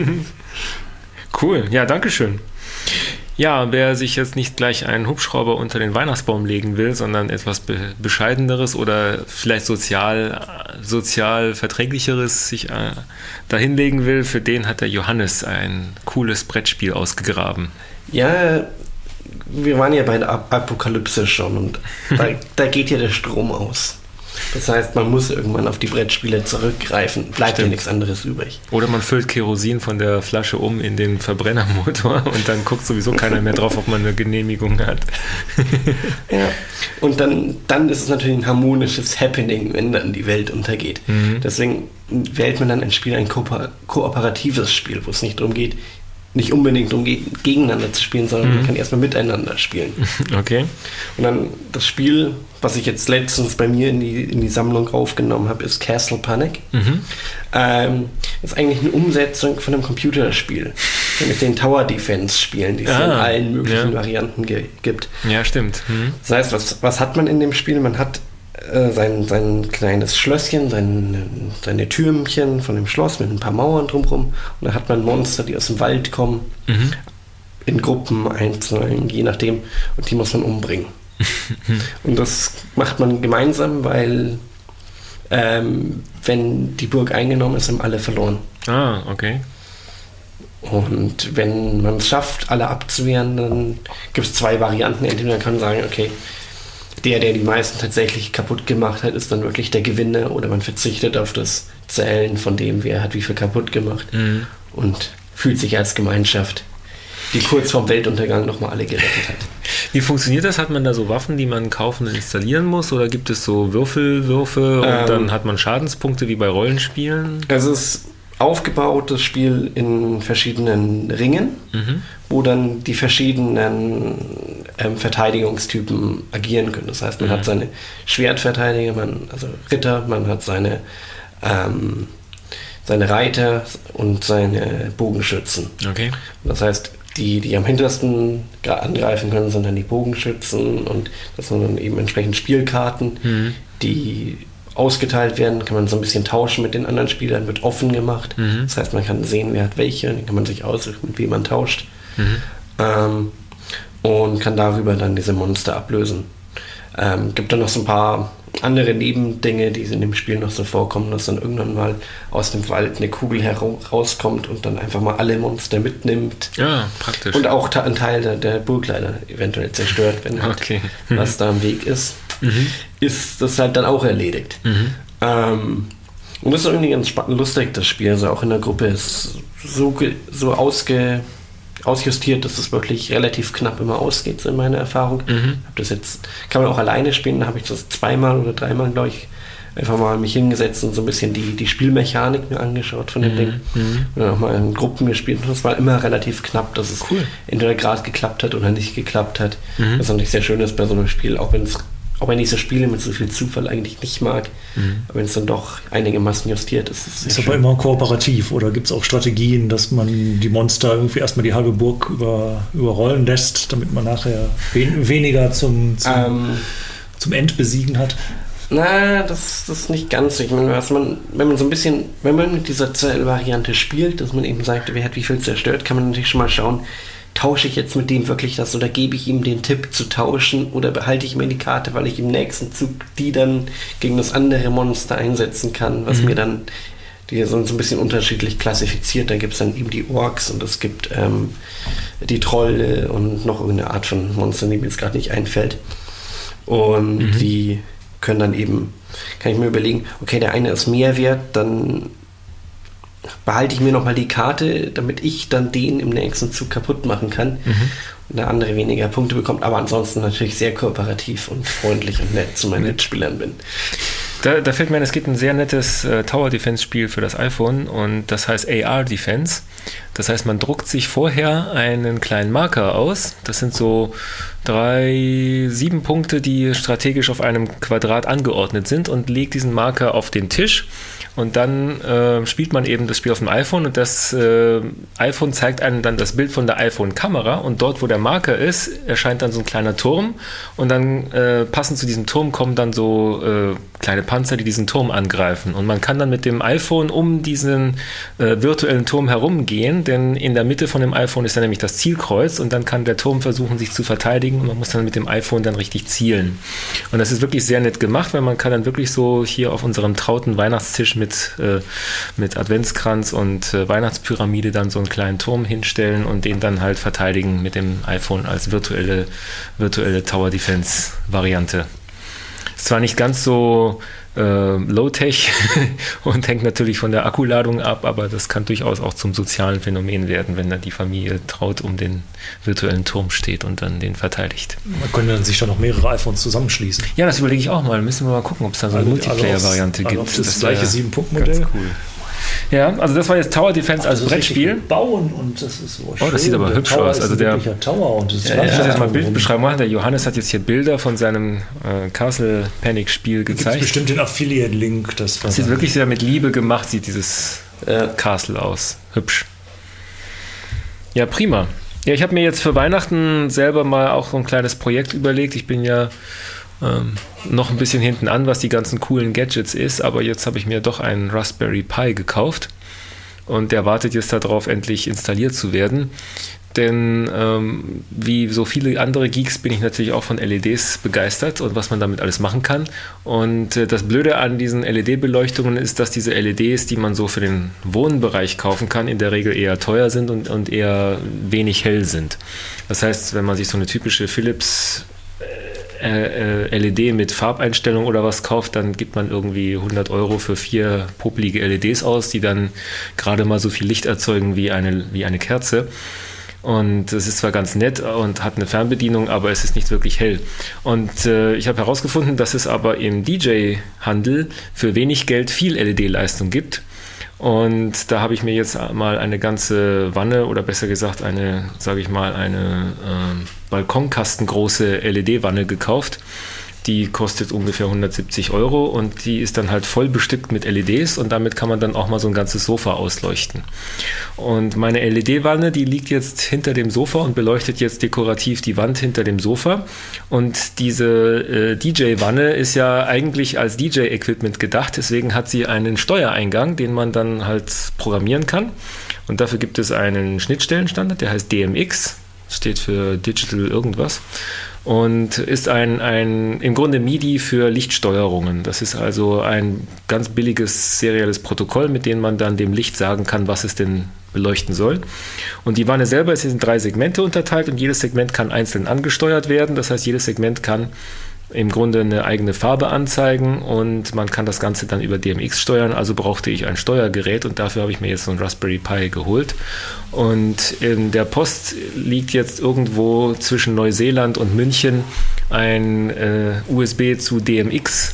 Cool, ja, danke schön. Ja, wer sich jetzt nicht gleich einen Hubschrauber unter den Weihnachtsbaum legen will, sondern etwas Bescheideneres oder vielleicht sozial verträglicheres sich dahinlegen will, für den hat der Johannes ein cooles Brettspiel ausgegraben. Ja, wir waren ja bei der Apokalypse schon und da geht ja der Strom aus. Das heißt, man muss irgendwann auf die Brettspiele zurückgreifen. Bleibt ja nichts anderes übrig. Oder man füllt Kerosin von der Flasche um in den Verbrennermotor und dann guckt sowieso keiner mehr drauf, ob man eine Genehmigung hat. Ja. Und dann ist es natürlich ein harmonisches Happening, wenn dann die Welt untergeht. Deswegen wählt man dann ein Spiel, ein kooperatives Spiel, wo es nicht unbedingt darum geht, gegeneinander zu spielen, sondern man kann erstmal miteinander spielen. Okay. Und dann das Spiel, was ich jetzt letztens bei mir in die Sammlung aufgenommen habe, ist Castle Panic. Ist eigentlich eine Umsetzung von einem Computerspiel mit den Tower Defense Spielen, die es in allen möglichen Varianten gibt. Ja, stimmt. Das heißt, was hat man in dem Spiel? Man hat sein kleines Schlösschen, seine Türmchen von dem Schloss mit ein paar Mauern drumherum. Und da hat man Monster, die aus dem Wald kommen, in Gruppen einzeln, je nachdem. Und die muss man umbringen. Und das macht man gemeinsam, weil wenn die Burg eingenommen ist, haben alle verloren. Ah, okay. Und wenn man es schafft, alle abzuwehren, dann gibt es 2 Varianten. Entweder man kann sagen, okay, der die meisten tatsächlich kaputt gemacht hat, ist dann wirklich der Gewinner, oder man verzichtet auf das Zählen von dem, wer hat wie viel kaputt gemacht und fühlt sich als Gemeinschaft, die kurz vorm Weltuntergang nochmal alle gerettet hat. Wie funktioniert das? Hat man da so Waffen, die man kaufen und installieren muss, oder gibt es so Würfelwürfe und dann hat man Schadenspunkte wie bei Rollenspielen? Es ist aufgebaut, das Spiel, in verschiedenen Ringen, wo dann die verschiedenen Verteidigungstypen agieren können. Das heißt, man hat seine Schwertverteidiger, also Ritter, man hat seine Reiter und seine Bogenschützen. Okay. Das heißt, die am hintersten angreifen können, sind dann die Bogenschützen, und das sind dann eben entsprechend Spielkarten, die ausgeteilt werden, kann man so ein bisschen tauschen mit den anderen Spielern, wird offen gemacht. Das heißt, man kann sehen, wer hat welche, dann kann man sich aussuchen, mit wem man tauscht. Und kann darüber dann diese Monster ablösen. Gibt dann noch so ein paar andere Nebendinge, die in dem Spiel noch so vorkommen, dass dann irgendwann mal aus dem Wald eine Kugel rauskommt und dann einfach mal alle Monster mitnimmt. Ja, praktisch. Und auch ein Teil der Burg leider eventuell zerstört, wenn halt was da im Weg ist. Ist das halt dann auch erledigt. Und das ist irgendwie ganz lustig, das Spiel. Also auch in der Gruppe ist so ausjustiert, dass es wirklich relativ knapp immer ausgeht, so in meiner Erfahrung. Kann man auch alleine spielen, da habe ich das 2-mal oder 3-mal, glaube ich, einfach mal mich hingesetzt und so ein bisschen die Spielmechanik mir angeschaut von dem Ding. Und dann auch mal in Gruppen gespielt. Und das war immer relativ knapp, dass es entweder gerade geklappt hat oder nicht geklappt hat. Was natürlich sehr schön ist bei so einem Spiel, auch wenn ich so Spiele mit so viel Zufall eigentlich nicht mag, aber wenn es dann doch einigermaßen justiert ist. Ist aber immer kooperativ, oder gibt es auch Strategien, dass man die Monster irgendwie erstmal die halbe Burg überrollen lässt, damit man nachher weniger zum Endbesiegen hat? Na, das ist nicht ganz so. Ich meine, wenn man mit dieser Zählvariante spielt, dass man eben sagt, wer hat wie viel zerstört, kann man natürlich schon mal schauen, tausche ich jetzt mit dem wirklich das, oder gebe ich ihm den Tipp zu tauschen, oder behalte ich mir die Karte, weil ich im nächsten Zug die dann gegen das andere Monster einsetzen kann, was mir dann, die sind so ein bisschen unterschiedlich klassifiziert. Da gibt es dann eben die Orks und es gibt die Trolle und noch irgendeine Art von Monster, die mir jetzt gerade nicht einfällt. Und die können dann eben, kann ich mir überlegen, okay, der eine ist mehr wert, dann behalte ich mir nochmal die Karte, damit ich dann den im nächsten Zug kaputt machen kann und der andere weniger Punkte bekommt, aber ansonsten natürlich sehr kooperativ und freundlich und nett zu meinen Mitspielern bin. Da fällt mir ein, es gibt ein sehr nettes Tower-Defense-Spiel für das iPhone, und das heißt AR-Defense. Das heißt, man druckt sich vorher einen kleinen Marker aus. Das sind so 7 Punkte, die strategisch auf einem Quadrat angeordnet sind, und legt diesen Marker auf den Tisch. Und dann spielt man eben das Spiel auf dem iPhone, und das iPhone zeigt einem dann das Bild von der iPhone-Kamera, und dort, wo der Marker ist, erscheint dann so ein kleiner Turm, und dann passend zu diesem Turm kommen dann so kleine Panzer, die diesen Turm angreifen. Und man kann dann mit dem iPhone um diesen virtuellen Turm herumgehen, denn in der Mitte von dem iPhone ist dann nämlich das Zielkreuz, und dann kann der Turm versuchen, sich zu verteidigen, und man muss dann mit dem iPhone dann richtig zielen. Und das ist wirklich sehr nett gemacht, weil man kann dann wirklich so hier auf unserem trauten Weihnachtstisch mit Adventskranz und Weihnachtspyramide dann so einen kleinen Turm hinstellen und den dann halt verteidigen mit dem iPhone als virtuelle Tower Defense Variante. Ist zwar nicht ganz so Low-Tech und hängt natürlich von der Akkuladung ab, aber das kann durchaus auch zum sozialen Phänomen werden, wenn dann die Familie traut um den virtuellen Turm steht und dann den verteidigt. Man könnte dann sich da noch mehrere iPhones zusammenschließen. Ja, das überlege ich auch mal. Müssen wir mal gucken, ob es da so eine Multiplayer-Variante gibt. Das gleiche 7-Punkt-Modell. Cool. Ja, also das war jetzt Tower Defense als Brettspiel. Bauen und das ist so schön. Das sieht aber hübsch aus. Also der Tower und das ich muss jetzt mal Bildbeschreibung machen. Der Johannes hat jetzt hier Bilder von seinem Castle Panic Spiel gezeigt. Das bestimmt den Affiliate-Link. Das sieht wirklich sehr mit Liebe gemacht, sieht dieses Castle aus. Hübsch. Ja, prima. Ja, ich habe mir jetzt für Weihnachten selber mal auch so ein kleines Projekt überlegt. Ich bin ja noch ein bisschen hinten an, was die ganzen coolen Gadgets ist, aber jetzt habe ich mir doch einen Raspberry Pi gekauft und der wartet jetzt darauf, endlich installiert zu werden. Denn wie so viele andere Geeks bin ich natürlich auch von LEDs begeistert und was man damit alles machen kann. Und das Blöde an diesen LED-Beleuchtungen ist, dass diese LEDs, die man so für den Wohnbereich kaufen kann, in der Regel eher teuer sind und eher wenig hell sind. Das heißt, wenn man sich so eine typische Philips LED mit Farbeinstellung oder was kauft, dann gibt man irgendwie 100 € für 4 popelige LEDs aus, die dann gerade mal so viel Licht erzeugen wie eine Kerze. Und es ist zwar ganz nett und hat eine Fernbedienung, aber es ist nicht wirklich hell. Und ich habe herausgefunden, dass es aber im DJ-Handel für wenig Geld viel LED-Leistung gibt. Und da habe ich mir jetzt mal eine ganze Wanne oder besser gesagt eine balkonkastengroße LED-Wanne gekauft. Die kostet ungefähr 170 € und die ist dann halt voll bestückt mit LEDs und damit kann man dann auch mal so ein ganzes Sofa ausleuchten. Und meine LED-Wanne, die liegt jetzt hinter dem Sofa und beleuchtet jetzt dekorativ die Wand hinter dem Sofa. Und diese DJ-Wanne ist ja eigentlich als DJ-Equipment gedacht, deswegen hat sie einen Steuereingang, den man dann halt programmieren kann. Und dafür gibt es einen Schnittstellenstandard, der heißt DMX, steht für Digital irgendwas. Und ist im Grunde MIDI für Lichtsteuerungen. Das ist also ein ganz billiges serielles Protokoll, mit dem man dann dem Licht sagen kann, was es denn beleuchten soll. Und die Wanne selber ist in 3 Segmente unterteilt und jedes Segment kann einzeln angesteuert werden. Das heißt, jedes Segment kann im Grunde eine eigene Farbe anzeigen und man kann das Ganze dann über DMX steuern. Also brauchte ich ein Steuergerät und dafür habe ich mir jetzt so ein Raspberry Pi geholt. Und in der Post liegt jetzt irgendwo zwischen Neuseeland und München ein USB zu DMX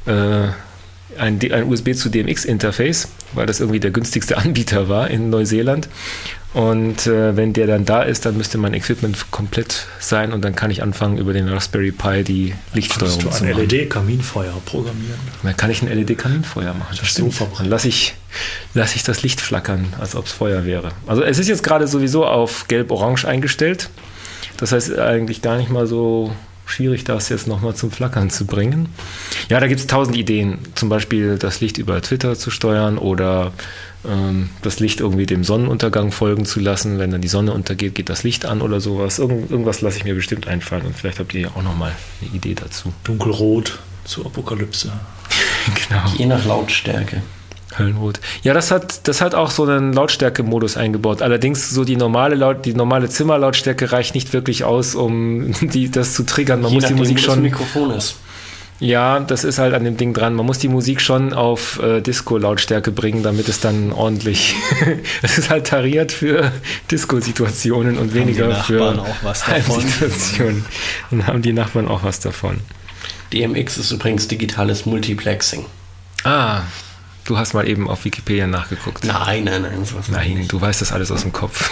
ein USB zu DMX-Interface, weil das irgendwie der günstigste Anbieter war in Neuseeland. Und wenn der dann da ist, dann müsste mein Equipment komplett sein und dann kann ich anfangen, über den Raspberry Pi die Lichtsteuerung zu machen. Kannst du ein LED-Kaminfeuer programmieren? Dann kann ich ein LED-Kaminfeuer machen. Das stimmt. Dann lasse ich das Licht flackern, als ob es Feuer wäre. Also es ist jetzt gerade sowieso auf gelb-orange eingestellt. Das heißt eigentlich gar nicht mal so schwierig, das jetzt nochmal zum Flackern zu bringen. Ja, da gibt es 1000 Ideen. Zum Beispiel das Licht über Twitter zu steuern oder das Licht irgendwie dem Sonnenuntergang folgen zu lassen. Wenn dann die Sonne untergeht, geht das Licht an oder sowas. Irgendwas lasse ich mir bestimmt einfallen und vielleicht habt ihr ja auch nochmal eine Idee dazu. Dunkelrot zur Apokalypse. Genau. Je nach Lautstärke. Höllenrot. Ja, das hat auch so einen Lautstärke-Modus eingebaut. Allerdings so die normale Zimmerlautstärke reicht nicht wirklich aus, um das zu triggern. Man muss die Musik schon. Das Mikrofon ist. Ja, das ist halt an dem Ding dran. Man muss die Musik schon auf Disco-Lautstärke bringen, damit es dann ordentlich. Es ist halt tariert für Disco-Situationen und weniger für Heimsituationen. Dann haben die Nachbarn auch was davon. DMX ist übrigens digitales Multiplexing. Ah. Du hast mal eben auf Wikipedia nachgeguckt. Nein. Sowas Nein, du weißt das alles aus dem Kopf.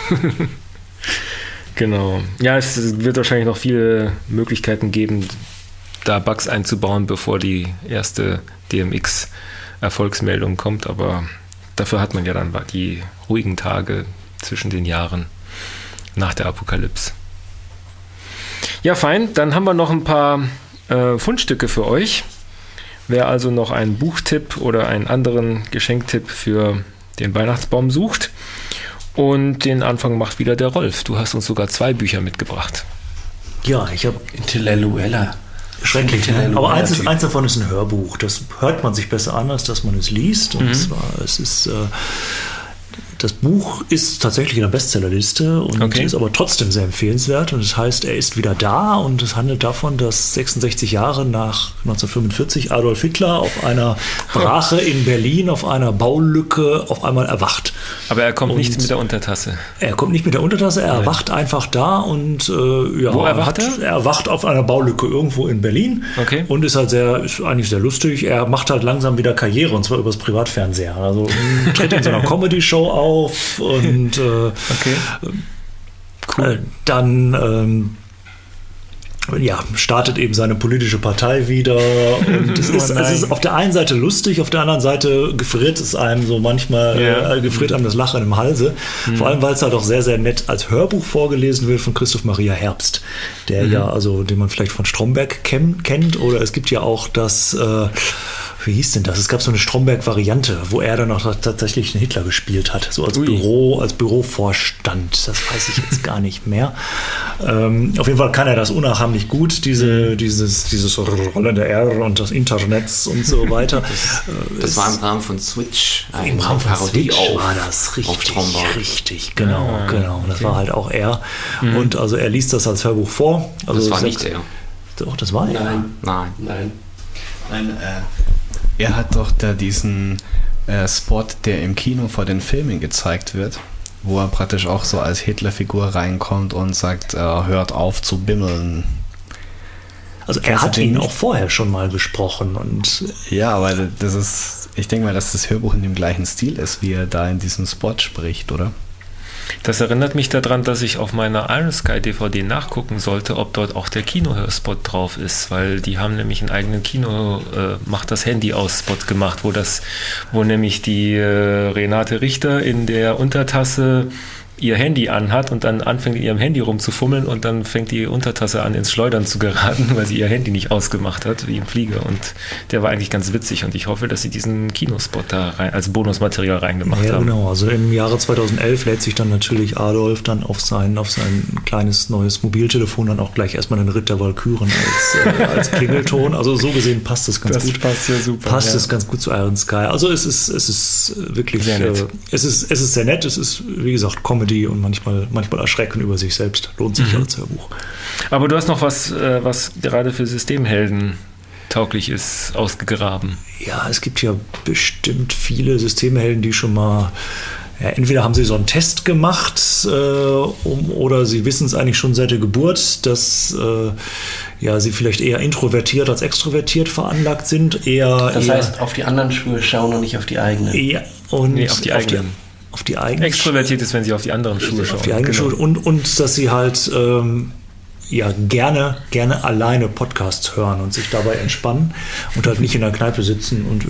Genau. Ja, es wird wahrscheinlich noch viele Möglichkeiten geben, da Bugs einzubauen, bevor die erste DMX-Erfolgsmeldung kommt. Aber dafür hat man ja dann die ruhigen Tage zwischen den Jahren nach der Apokalypse. Ja, fein. Dann haben wir noch ein paar Fundstücke für euch. Wer also noch einen Buchtipp oder einen anderen Geschenktipp für den Weihnachtsbaum sucht. Und den Anfang macht wieder der Rolf. Du hast uns sogar 2 Bücher mitgebracht. Ja, ich habe Intellectuella. Schrecklich, ne? Aber eins davon ist ein Hörbuch. Das hört man sich besser an, als dass man es liest. Und zwar, es ist Das Buch ist tatsächlich in der Bestsellerliste und ist aber trotzdem sehr empfehlenswert. Und es heißt, er ist wieder da, und es handelt davon, dass 66 Jahre nach 1945 Adolf Hitler auf einer Brache in Berlin, auf einer Baulücke auf einmal erwacht. Aber er kommt nicht mit der Untertasse. Er kommt nicht mit der Untertasse, er erwacht einfach da und Wo erwacht er? Er erwacht auf einer Baulücke irgendwo in Berlin und ist halt ist eigentlich sehr lustig. Er macht halt langsam wieder Karriere, und zwar übers Privatfernseher. Also tritt in so einer Comedy-Show auf und dann startet eben seine politische Partei wieder. Und es ist auf der einen Seite lustig, auf der anderen Seite gefriert es einem so manchmal, gefriert einem das Lachen im Halse. Vor allem, weil es halt auch sehr, sehr nett als Hörbuch vorgelesen wird von Christoph Maria Herbst, der den man vielleicht von Stromberg kennt. Oder es gibt ja auch das, wie hieß denn das? Es gab so eine Stromberg-Variante, wo er dann auch tatsächlich einen Hitler gespielt hat, so als Bürovorstand. Das weiß ich jetzt gar nicht mehr. Auf jeden Fall kann er das unheimlich gut, dieses Rollen der R und das Internets und so weiter. Das war im Rahmen von Switch. Im Rahmen von Switch war das richtig, genau. Das war halt auch er. Und also er liest das als Hörbuch vor. Also das war nicht er. Doch, das war er. Nein. Er hat doch da diesen Spot, der im Kino vor den Filmen gezeigt wird, wo er praktisch auch so als Hitlerfigur reinkommt und sagt, hört auf zu bimmeln. Also er hat ihn auch vorher schon mal gesprochen. Und ja, aber ich denke mal, dass das Hörbuch in dem gleichen Stil ist, wie er da in diesem Spot spricht, oder? Das erinnert mich daran, dass ich auf meiner Iron Sky DVD nachgucken sollte, ob dort auch der Kinohörspot drauf ist, weil die haben nämlich einen eigenen Macht das Handy aus Spot gemacht, wo nämlich die Renate Richter in der Untertasse ihr Handy anhat und dann anfängt in ihrem Handy rumzufummeln, und dann fängt die Untertasse an ins Schleudern zu geraten, weil sie ihr Handy nicht ausgemacht hat, wie im Flieger, und der war eigentlich ganz witzig, und ich hoffe, dass sie diesen Kinospot da als Bonusmaterial reingemacht haben. Ja, genau, also im Jahre 2011 lädt sich dann natürlich Adolf dann auf sein kleines neues Mobiltelefon dann auch gleich erstmal den Ritt der Walküren als Klingelton, also so gesehen passt das ganz gut. Das passt ja super. Passt es ganz gut zu Iron Sky. Also es ist wirklich sehr nett. Es ist sehr nett, es ist, wie gesagt, Comedy und manchmal erschrecken über sich selbst. Lohnt sich als Hörbuch. Aber du hast noch was gerade für Systemhelden tauglich ist, ausgegraben. Ja, es gibt ja bestimmt viele Systemhelden, die schon mal entweder haben sie so einen Test gemacht oder sie wissen es eigentlich schon seit der Geburt, dass sie vielleicht eher introvertiert als extrovertiert veranlagt sind. Das heißt, auf die anderen Schuhe schauen und nicht auf die eigenen. Ja, auf die eigenen. Auf die eigenen extrovertiert ist, wenn sie auf die anderen Schuhe schauen. Auf die eigenen Schuhe und dass sie halt gerne alleine Podcasts hören und sich dabei entspannen und halt nicht in der Kneipe sitzen und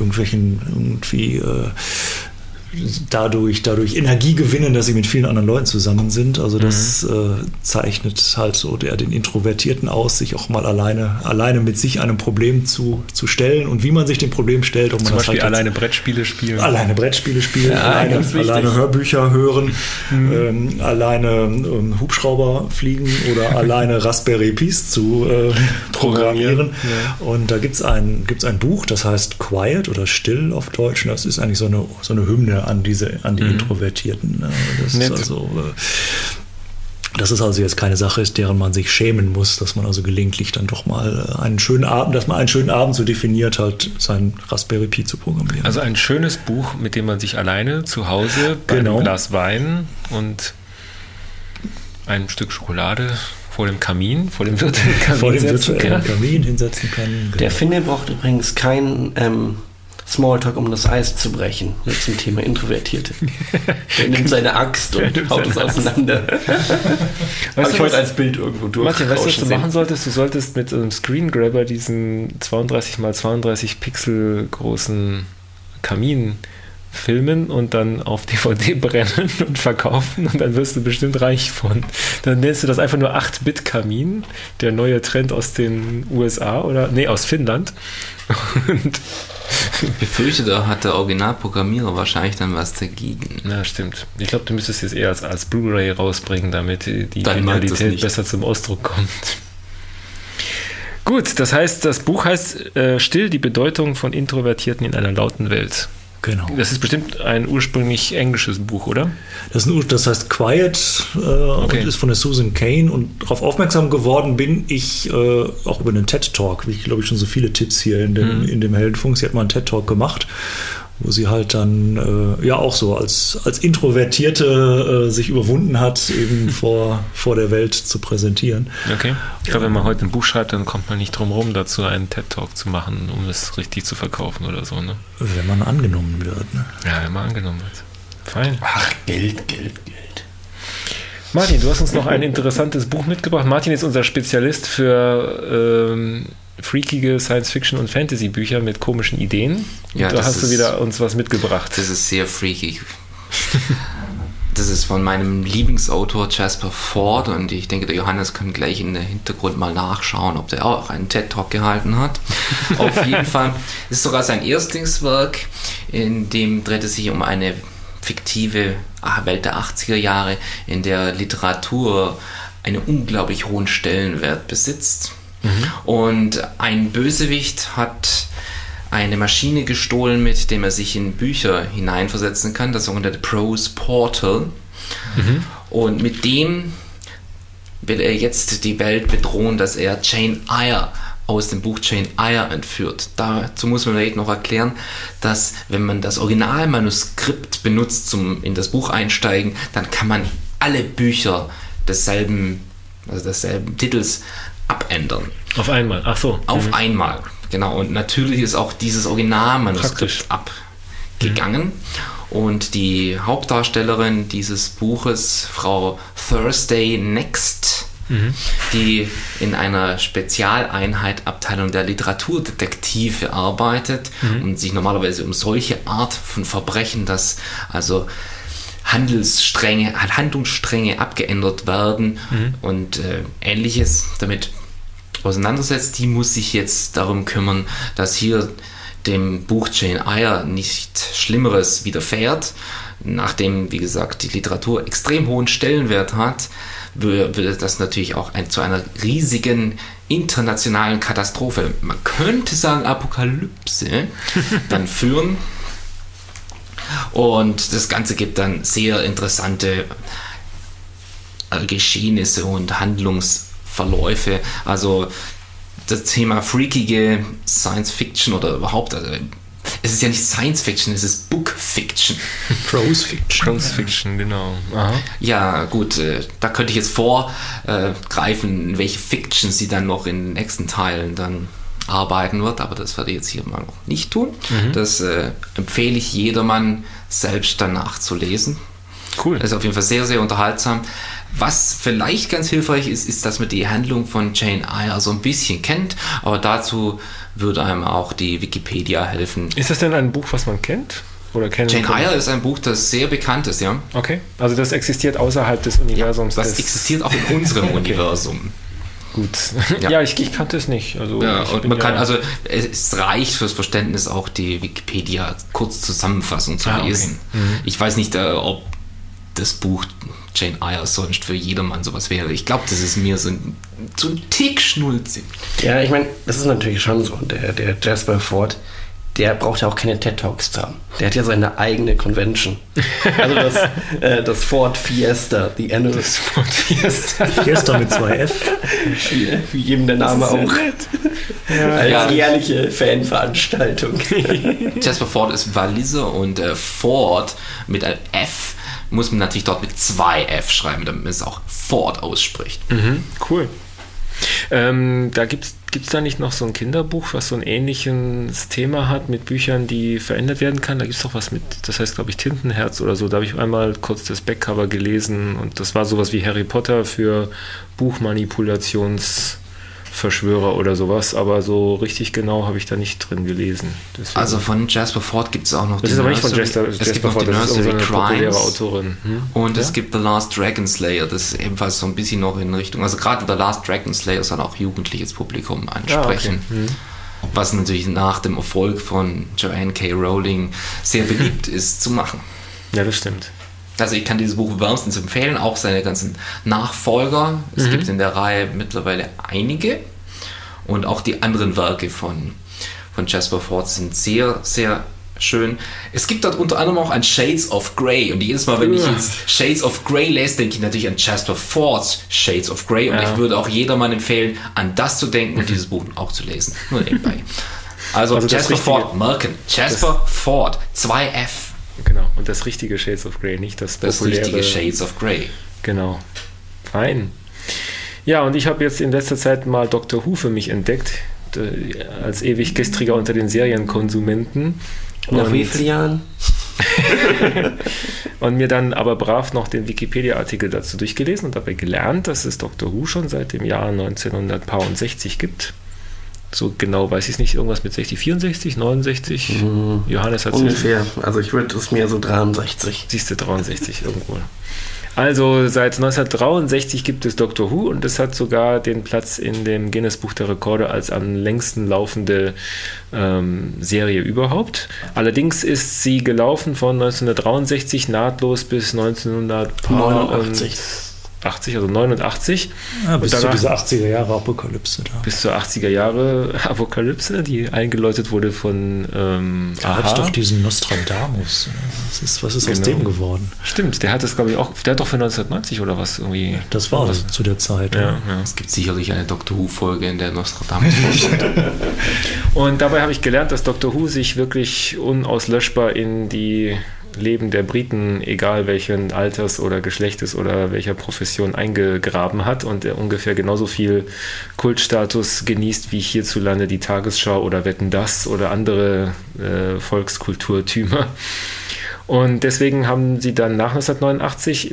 dadurch Energie gewinnen, dass sie mit vielen anderen Leuten zusammen sind. Also das zeichnet halt so den Introvertierten aus, sich auch mal alleine mit sich einem Problem zu stellen und wie man sich dem Problem stellt. Zum Beispiel alleine Brettspiele spielen. Alleine Brettspiele spielen, alleine Hörbücher hören, alleine Hubschrauber fliegen oder alleine Raspberry Pis zu programmieren. Ja. Und da gibt's ein Buch, das heißt Quiet oder Still auf Deutsch. Und das ist eigentlich so eine Hymne an die Introvertierten. Das ist also jetzt keine Sache, deren man sich schämen muss, dass man also gelegentlich dann doch mal einen schönen Abend so definiert, halt sein Raspberry Pi zu programmieren. Also ein schönes Buch, mit dem man sich alleine zu Hause bei einem Glas Wein und einem Stück Schokolade vor dem virtuellen Kamin hinsetzen kann. Genau. Der Finne braucht übrigens kein Smalltalk, um das Eis zu brechen, zum Thema Introvertierte. Der nimmt seine Axt und haut es auseinander. Habe ich heute als Bild irgendwo durch. Martin, weißt du, was du machen solltest? Du solltest mit einem Screengrabber diesen 32x32 Pixel großen Kamin filmen und dann auf DVD brennen und verkaufen, und dann wirst du bestimmt reich von. Dann nennst du das einfach nur 8-Bit-Kamin, der neue Trend aus den USA aus Finnland. Und ich befürchte, da hat der Originalprogrammierer wahrscheinlich dann was dagegen. Ja, stimmt. Ich glaube, du müsstest es eher als Blu-ray rausbringen, damit die Genialität besser zum Ausdruck kommt. Gut, das heißt, das Buch heißt Still, die Bedeutung von Introvertierten in einer lauten Welt. Genau. Das ist bestimmt ein ursprünglich englisches Buch, oder? Das heißt Quiet und ist von der Susan Cain. Und darauf aufmerksam geworden bin ich auch über einen TED-Talk, wie ich glaube ich schon so viele Tipps hier in dem Heldenfunk. Sie hat mal einen TED-Talk gemacht, wo sie halt dann auch so als Introvertierte sich überwunden hat, eben vor der Welt zu präsentieren. Okay. Ich glaube, wenn man heute ein Buch schreibt, dann kommt man nicht drum rum, dazu einen TED-Talk zu machen, um es richtig zu verkaufen oder so, ne? Wenn man angenommen wird. Ne? Ja, wenn man angenommen wird. Fein. Ach, Geld. Martin, du hast uns noch ein interessantes Buch mitgebracht. Martin ist unser Spezialist für freakige Science-Fiction- und Fantasy-Bücher mit komischen Ideen. Ja, da hast du wieder uns was mitgebracht. Das ist sehr freaky. Das ist von meinem Lieblingsautor Jasper Fforde und ich denke, der Johannes kann gleich in den Hintergrund mal nachschauen, ob der auch einen TED-Talk gehalten hat. Auf jeden Fall ist sogar sein Erstlingswerk, in dem dreht es sich um eine fiktive Welt der 80er Jahre, in der Literatur einen unglaublich hohen Stellenwert besitzt. Und ein Bösewicht hat eine Maschine gestohlen, mit dem er sich in Bücher hineinversetzen kann, das sogenannte Prose Portal. Und mit dem will er jetzt die Welt bedrohen, dass er Jane Eyre aus dem Buch Jane Eyre entführt. Dazu muss man vielleicht noch erklären, dass wenn man das Originalmanuskript benutzt zum in das Buch einsteigen, dann kann man alle Bücher desselben Titels abändern. Auf einmal, ach so. Auf einmal, genau. Und natürlich ist auch dieses Originalmanuskript abgegangen. Und die Hauptdarstellerin dieses Buches, Frau Thursday Next, die in einer Spezialeinheit Abteilung der Literaturdetektive arbeitet und sich normalerweise um solche Art von Verbrechen, dass also Handlungsstränge abgeändert werden und Ähnliches damit auseinandersetzt, die muss sich jetzt darum kümmern, dass hier dem Buch Jane Eyre nicht Schlimmeres widerfährt. Nachdem, wie gesagt, die Literatur extrem hohen Stellenwert hat, würde das natürlich auch zu einer riesigen internationalen Katastrophe, man könnte sagen Apokalypse, dann führen. Und das Ganze gibt dann sehr interessante Geschehnisse und Handlungsverläufe. Also das Thema freakige Science Fiction oder überhaupt, also es ist ja nicht Science Fiction, es ist Book Fiction. Prose Fiction. Prose Fiction, genau. Aha. Ja, gut, da könnte ich jetzt vorgreifen, welche Fiction sie dann noch in den nächsten Teilen dann arbeiten wird, aber das werde ich jetzt hier mal noch nicht tun. Das empfehle ich jedermann selbst danach zu lesen. Cool. Das ist auf jeden Fall sehr, sehr unterhaltsam. Was vielleicht ganz hilfreich ist, ist, dass man die Handlung von Jane Eyre so ein bisschen kennt, aber dazu würde einem auch die Wikipedia helfen. Ist das denn ein Buch, was man kennt? Oder kennen Jane Eyre ist ein Buch, das sehr bekannt ist, ja. Okay, also das existiert außerhalb des Universums. Ja, das existiert auch in unserem Universum. Gut. Ja, ich kannte es nicht. Also ja, und man kann, also es reicht fürs Verständnis auch die Wikipedia kurz Zusammenfassung zu lesen. Okay. Ich weiß nicht, ob das Buch Jane Eyre sonst für jedermann sowas wäre. Ich glaube, das ist mir so ein Tick schnulzig. Ja, ich meine, das ist natürlich schon so. Der Jasper Fforde, der braucht ja auch keine TED-Talks zu haben. Der hat ja seine eigene Convention. Also das Ford Fiesta, the Annual. Das Ford Fiesta. Fiesta mit 2 F. Wie jedem der Name auch. Als jährliche Fanveranstaltung. Jasper Fforde ist Waliser und Ford mit einem F muss man natürlich dort mit 2 F schreiben, damit man es auch Ford ausspricht. Cool. Da gibt's da nicht noch so ein Kinderbuch, was so ein ähnliches Thema hat mit Büchern, die verändert werden kann? Da gibt es doch was mit, das heißt, glaube ich, Tintenherz oder so. Da habe ich einmal kurz das Backcover gelesen und das war sowas wie Harry Potter für Buchmanipulationsverschwörer oder sowas, aber so richtig genau habe ich da nicht drin gelesen. Deswegen. Also von Jasper Fforde gibt es auch noch das ist aber nicht von Jasper Fforde, das ist eine populäre Autorin. Und es gibt The Last Dragon Slayer, das ist ebenfalls so ein bisschen noch in Richtung, also gerade The Last Dragon Slayer soll auch jugendliches Publikum ansprechen. Was natürlich nach dem Erfolg von Joanne K. Rowling sehr beliebt ist zu machen. Ja, das stimmt. Also ich kann dieses Buch wärmstens empfehlen, auch seine ganzen Nachfolger. Es gibt in der Reihe mittlerweile einige und auch die anderen Werke von Jasper Fforde sind sehr, sehr schön. Es gibt dort unter anderem auch ein Shades of Grey. Und jedes Mal, wenn ich jetzt Shades of Grey lese, denke ich natürlich an Jasper Fords Shades of Grey. Und ich würde auch jedermann empfehlen, an das zu denken und dieses Buch auch zu lesen. Nur nebenbei. Also Jasper Ford, Malkin. Jasper Ford, 2F. Genau, und das richtige Shades of Grey, nicht das populäre. Das richtige Shades of Grey. Genau. Fein. Ja, und ich habe jetzt in letzter Zeit mal Doctor Who für mich entdeckt, als ewig gestriger unter den Serienkonsumenten. Nach wie vielen Jahren? Und mir dann aber brav noch den Wikipedia-Artikel dazu durchgelesen und dabei gelernt, dass es Doctor Who schon seit dem Jahr 1960 gibt. So genau weiß ich es nicht, irgendwas mit 60, 64, 69. Johannes hat es ungefähr, also ich würde es mir so 63. Siehst du, 63 irgendwo. Also seit 1963 gibt es Doctor Who und es hat sogar den Platz in dem Guinness-Buch der Rekorde als am längsten laufende Serie überhaupt. Allerdings ist sie gelaufen von 1963 nahtlos bis 1989. 89. Ja, bis zu dieser 80er Jahre Apokalypse. Da. Bis zur 80er Jahre Apokalypse, die eingeläutet wurde von Da hat es doch diesen Nostradamus. Was ist aus dem geworden? Stimmt, der hat das, glaube ich, auch, der hat doch für 1990 oder was irgendwie. Das war das zu der Zeit. Ja. Es gibt sicherlich eine Doctor Who-Folge, in der Nostradamus vorkommt. Und dabei habe ich gelernt, dass Doctor Who sich wirklich unauslöschbar in die Leben der Briten, egal welchen Alters oder Geschlechtes oder welcher Profession, eingegraben hat und er ungefähr genauso viel Kultstatus genießt wie hierzulande die Tagesschau oder Wetten, dass oder andere Volkskulturtümer. Und deswegen haben sie dann nach 1989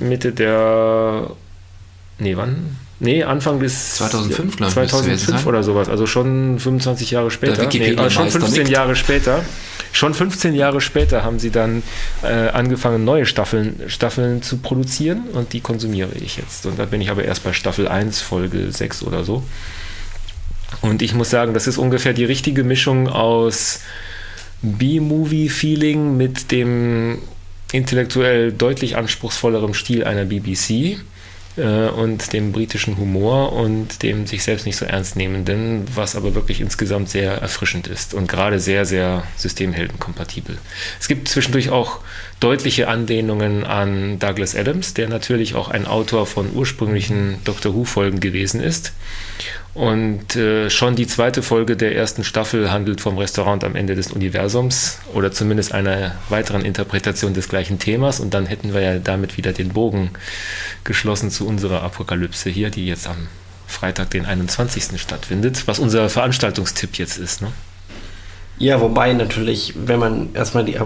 Anfang des 2005, glaube ich. 2005 oder sowas, also schon 25 Jahre später. Schon 15 Jahre später. Schon 15 Jahre später haben sie dann angefangen, neue Staffeln zu produzieren und die konsumiere ich jetzt. Und da bin ich aber erst bei Staffel 1, Folge 6 oder so. Und ich muss sagen, das ist ungefähr die richtige Mischung aus B-Movie-Feeling mit dem intellektuell deutlich anspruchsvollerem Stil einer BBC und dem britischen Humor und dem sich selbst nicht so ernst nehmenden, was aber wirklich insgesamt sehr erfrischend ist und gerade sehr, sehr systemheldenkompatibel. Es gibt zwischendurch auch deutliche Anlehnungen an Douglas Adams, der natürlich auch ein Autor von ursprünglichen Doctor Who-Folgen gewesen ist. Und schon die zweite Folge der ersten Staffel handelt vom Restaurant am Ende des Universums oder zumindest einer weiteren Interpretation des gleichen Themas. Und dann hätten wir ja damit wieder den Bogen geschlossen zu unserer Apokalypse hier, die jetzt am Freitag, den 21. stattfindet, was unser Veranstaltungstipp jetzt ist. Ne? Ja, wobei natürlich, wenn man erstmal die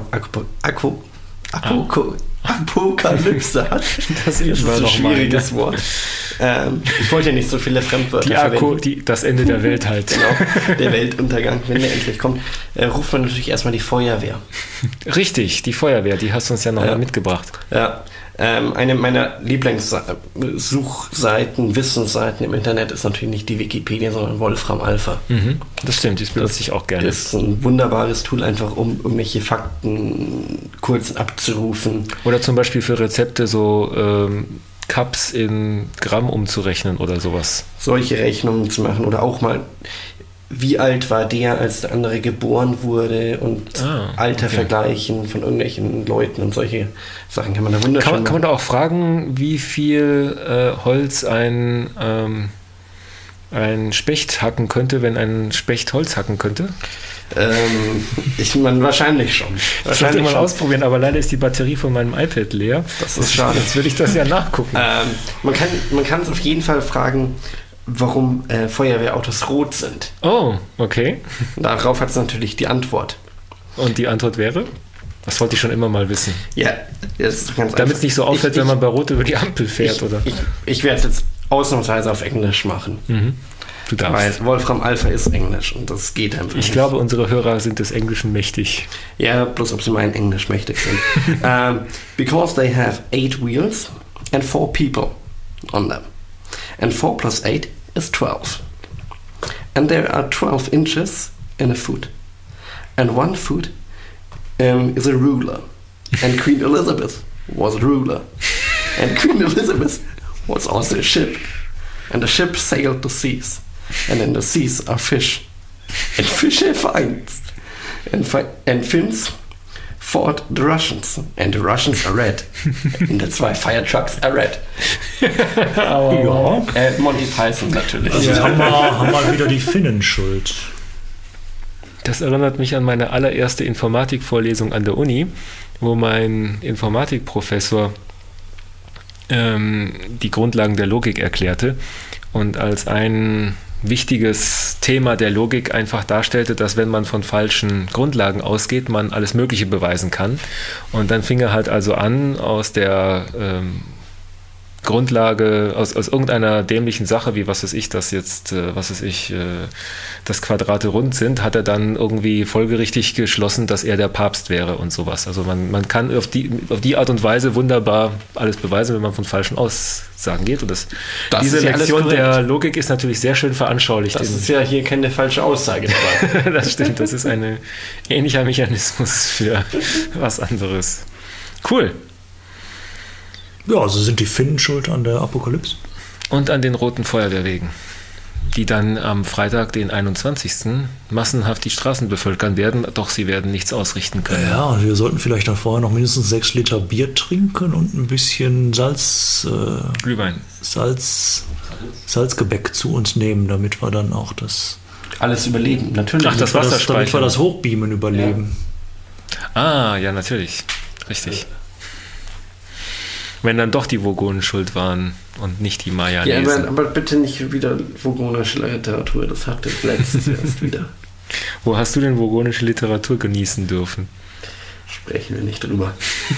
Apokalypse hat. Das ist ein schwieriges Wort. Ich wollte ja nicht so viele Fremdwörter verwenden. Das Ende der Welt halt. Genau, der Weltuntergang, wenn der endlich kommt, ruft man natürlich erstmal die Feuerwehr. Richtig, die Feuerwehr, die hast du uns ja noch mal mitgebracht. Ja, eine meiner Lieblingssuchseiten, Wissensseiten im Internet ist natürlich nicht die Wikipedia, sondern Wolfram Alpha. Das stimmt, das benutze ich auch gerne. Das ist ein wunderbares Tool, einfach um irgendwelche Fakten kurz abzurufen. Oder zum Beispiel für Rezepte so Cups in Gramm umzurechnen oder sowas. Solche Rechnungen zu machen oder auch mal, wie alt war der, als der andere geboren wurde und Alter vergleichen von irgendwelchen Leuten und solche Sachen kann man da wunderschön machen. Kann man da auch fragen, wie viel Holz ein Specht hacken könnte, wenn ein Specht Holz hacken könnte? Wahrscheinlich schon. Das sollte man ausprobieren, aber leider ist die Batterie von meinem iPad leer. Das ist schade. Jetzt will ich das ja nachgucken. Man kann es auf jeden Fall fragen, warum Feuerwehrautos rot sind. Oh, okay. Darauf hat es natürlich die Antwort. Und die Antwort wäre? Das wollte ich schon immer mal wissen. Ja, das ist ganz damit es nicht so auffällt, wenn man bei Rot über die Ampel fährt, oder? Ich werde es jetzt ausnahmsweise auf Englisch machen. Du darfst. Weil Wolfram Alpha ist Englisch und das geht einfach nicht. Ich glaube, unsere Hörer sind des Englischen mächtig. Ja, bloß ob sie meinen Englisch mächtig sind. Because they have 8 wheels and 4 people on them. And 4 plus 8 is 12. And there are 12 inches in a foot. And 1 foot is a ruler. And Queen Elizabeth was a ruler. And Queen Elizabeth was also a ship. And the ship sailed the seas. And in the seas are fish. And fish have fins. And fins Ford the Russians and the Russians are red. Und der 2 Fire Trucks are red. Ja. Monty Python natürlich. Also haben wir wieder die Finnen schuld. Das erinnert mich an meine allererste Informatikvorlesung an der Uni, wo mein Informatikprofessor die Grundlagen der Logik erklärte und als ein wichtiges Thema der Logik einfach darstellte, dass wenn man von falschen Grundlagen ausgeht, man alles Mögliche beweisen kann. Und dann fing er halt also an, aus der Grundlage, aus irgendeiner dämlichen Sache, wie das Quadrate rund sind, hat er dann irgendwie folgerichtig geschlossen, dass er der Papst wäre und sowas. Also man kann auf die Art und Weise wunderbar alles beweisen, wenn man von falschen Aussagen geht. Und diese Lektion der Logik ist natürlich sehr schön veranschaulicht. Das ist ja hier keine falsche Aussage. Das stimmt, das ist ein ähnlicher Mechanismus für was anderes. Cool. Ja, also sind die Finnen schuld an der Apokalypse? Und an den roten Feuerwehrwegen, die dann am Freitag, den 21. massenhaft die Straßen bevölkern werden, doch sie werden nichts ausrichten können. Ja, wir sollten vielleicht dann vorher noch mindestens 6 Liter Bier trinken und ein bisschen Glühwein. Salzgebäck zu uns nehmen, damit wir dann auch das alles überleben, natürlich. Ach, das Wasser speichern. Damit wir das Hochbeamen überleben. Ja. Ja, natürlich. Richtig. Wenn dann doch die Vogonen schuld waren und nicht die Mayanesen. Ja, aber bitte nicht wieder vogonische Literatur, das hatte ich letztens erst wieder. Wo hast du denn vogonische Literatur genießen dürfen? Sprechen wir nicht drüber.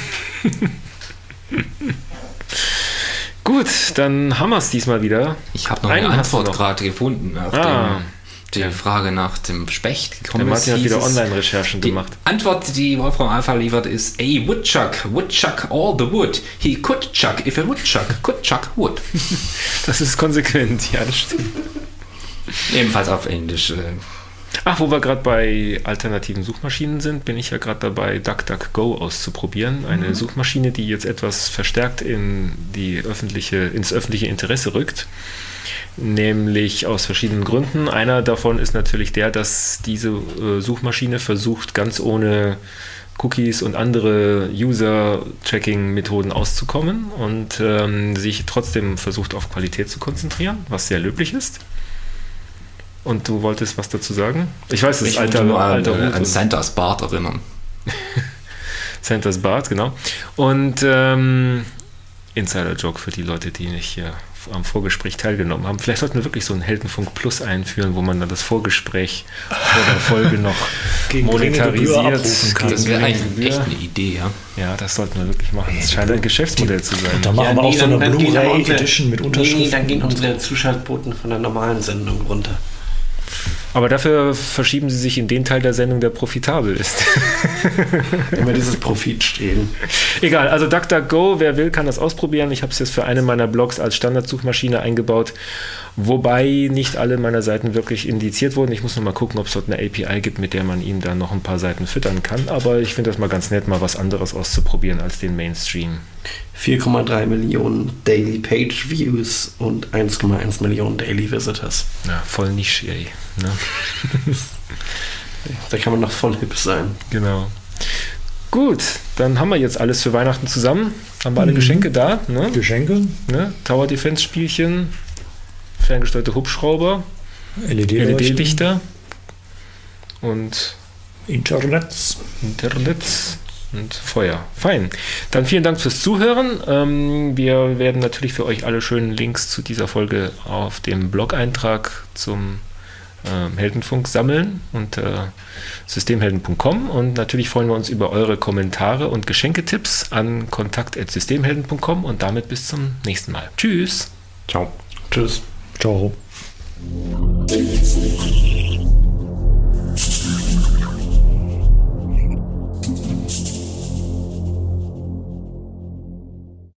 Gut, dann haben wir es diesmal wieder. Ich habe noch eine Antwort gerade gefunden, nachdem die Frage nach dem Specht gekommen ist. Martin hat wieder Online-Recherchen gemacht. Die Antwort, die Wolfram Alpha liefert, ist: A woodchuck would chuck all the wood. He could chuck if a woodchuck could chuck wood. Das ist konsequent, ja, das stimmt. Ebenfalls auf Englisch. Wo wir gerade bei alternativen Suchmaschinen sind, bin ich ja gerade dabei, DuckDuckGo auszuprobieren. Eine Suchmaschine, die jetzt etwas verstärkt ins öffentliche Interesse rückt. Nämlich aus verschiedenen Gründen. Einer davon ist natürlich der, dass diese Suchmaschine versucht, ganz ohne Cookies und andere User-Tracking-Methoden auszukommen und sich trotzdem versucht, auf Qualität zu konzentrieren, was sehr löblich ist. Und du wolltest was dazu sagen? Ich weiß, es ist alter an Santa's Bart erinnern. Santa's Bart, genau. Und Insider-Joke für die Leute, die nicht hier am Vorgespräch teilgenommen haben. Vielleicht sollten wir wirklich so einen Heldenfunk Plus einführen, wo man dann das Vorgespräch vor der Folge noch monetarisiert kann. Das wäre eigentlich echt eine Idee, ja. Ja, das sollten wir wirklich machen. Das scheint ein Geschäftsmodell zu sein. Da machen wir auch so eine Blu-ray-Edition mit Unterschriften. Nee, dann gehen unsere Zuschaltquoten von der normalen Sendung runter. Aber dafür verschieben sie sich in den Teil der Sendung, der profitabel ist. Immer dieses Profit stehen. Egal, also DuckDuckGo, wer will, kann das ausprobieren. Ich habe es jetzt für eine meiner Blogs als Standardsuchmaschine eingebaut, wobei nicht alle meiner Seiten wirklich indiziert wurden. Ich muss noch mal gucken, ob es dort eine API gibt, mit der man ihnen dann noch ein paar Seiten füttern kann. Aber ich finde das mal ganz nett, mal was anderes auszuprobieren als den Mainstream. 4,3 Millionen Daily Page Views und 1,1 Millionen Daily Visitors. Ja, voll Nische, ey. Ne? Da kann man noch voll hip sein. Genau. Gut, dann haben wir jetzt alles für Weihnachten zusammen. Haben wir alle Geschenke da. Ne? Geschenke? Ne? Tower Defense Spielchen, ferngesteuerte Hubschrauber, LED-Lichter und Internets und Feuer. Fein. Dann vielen Dank fürs Zuhören. Wir werden natürlich für euch alle schönen Links zu dieser Folge auf dem Blog-Eintrag zum Heldenfunk sammeln unter systemhelden.com und natürlich freuen wir uns über eure Kommentare und Geschenketipps an kontakt@systemhelden.com und damit bis zum nächsten Mal. Tschüss. Ciao. Tschüss. Ciao.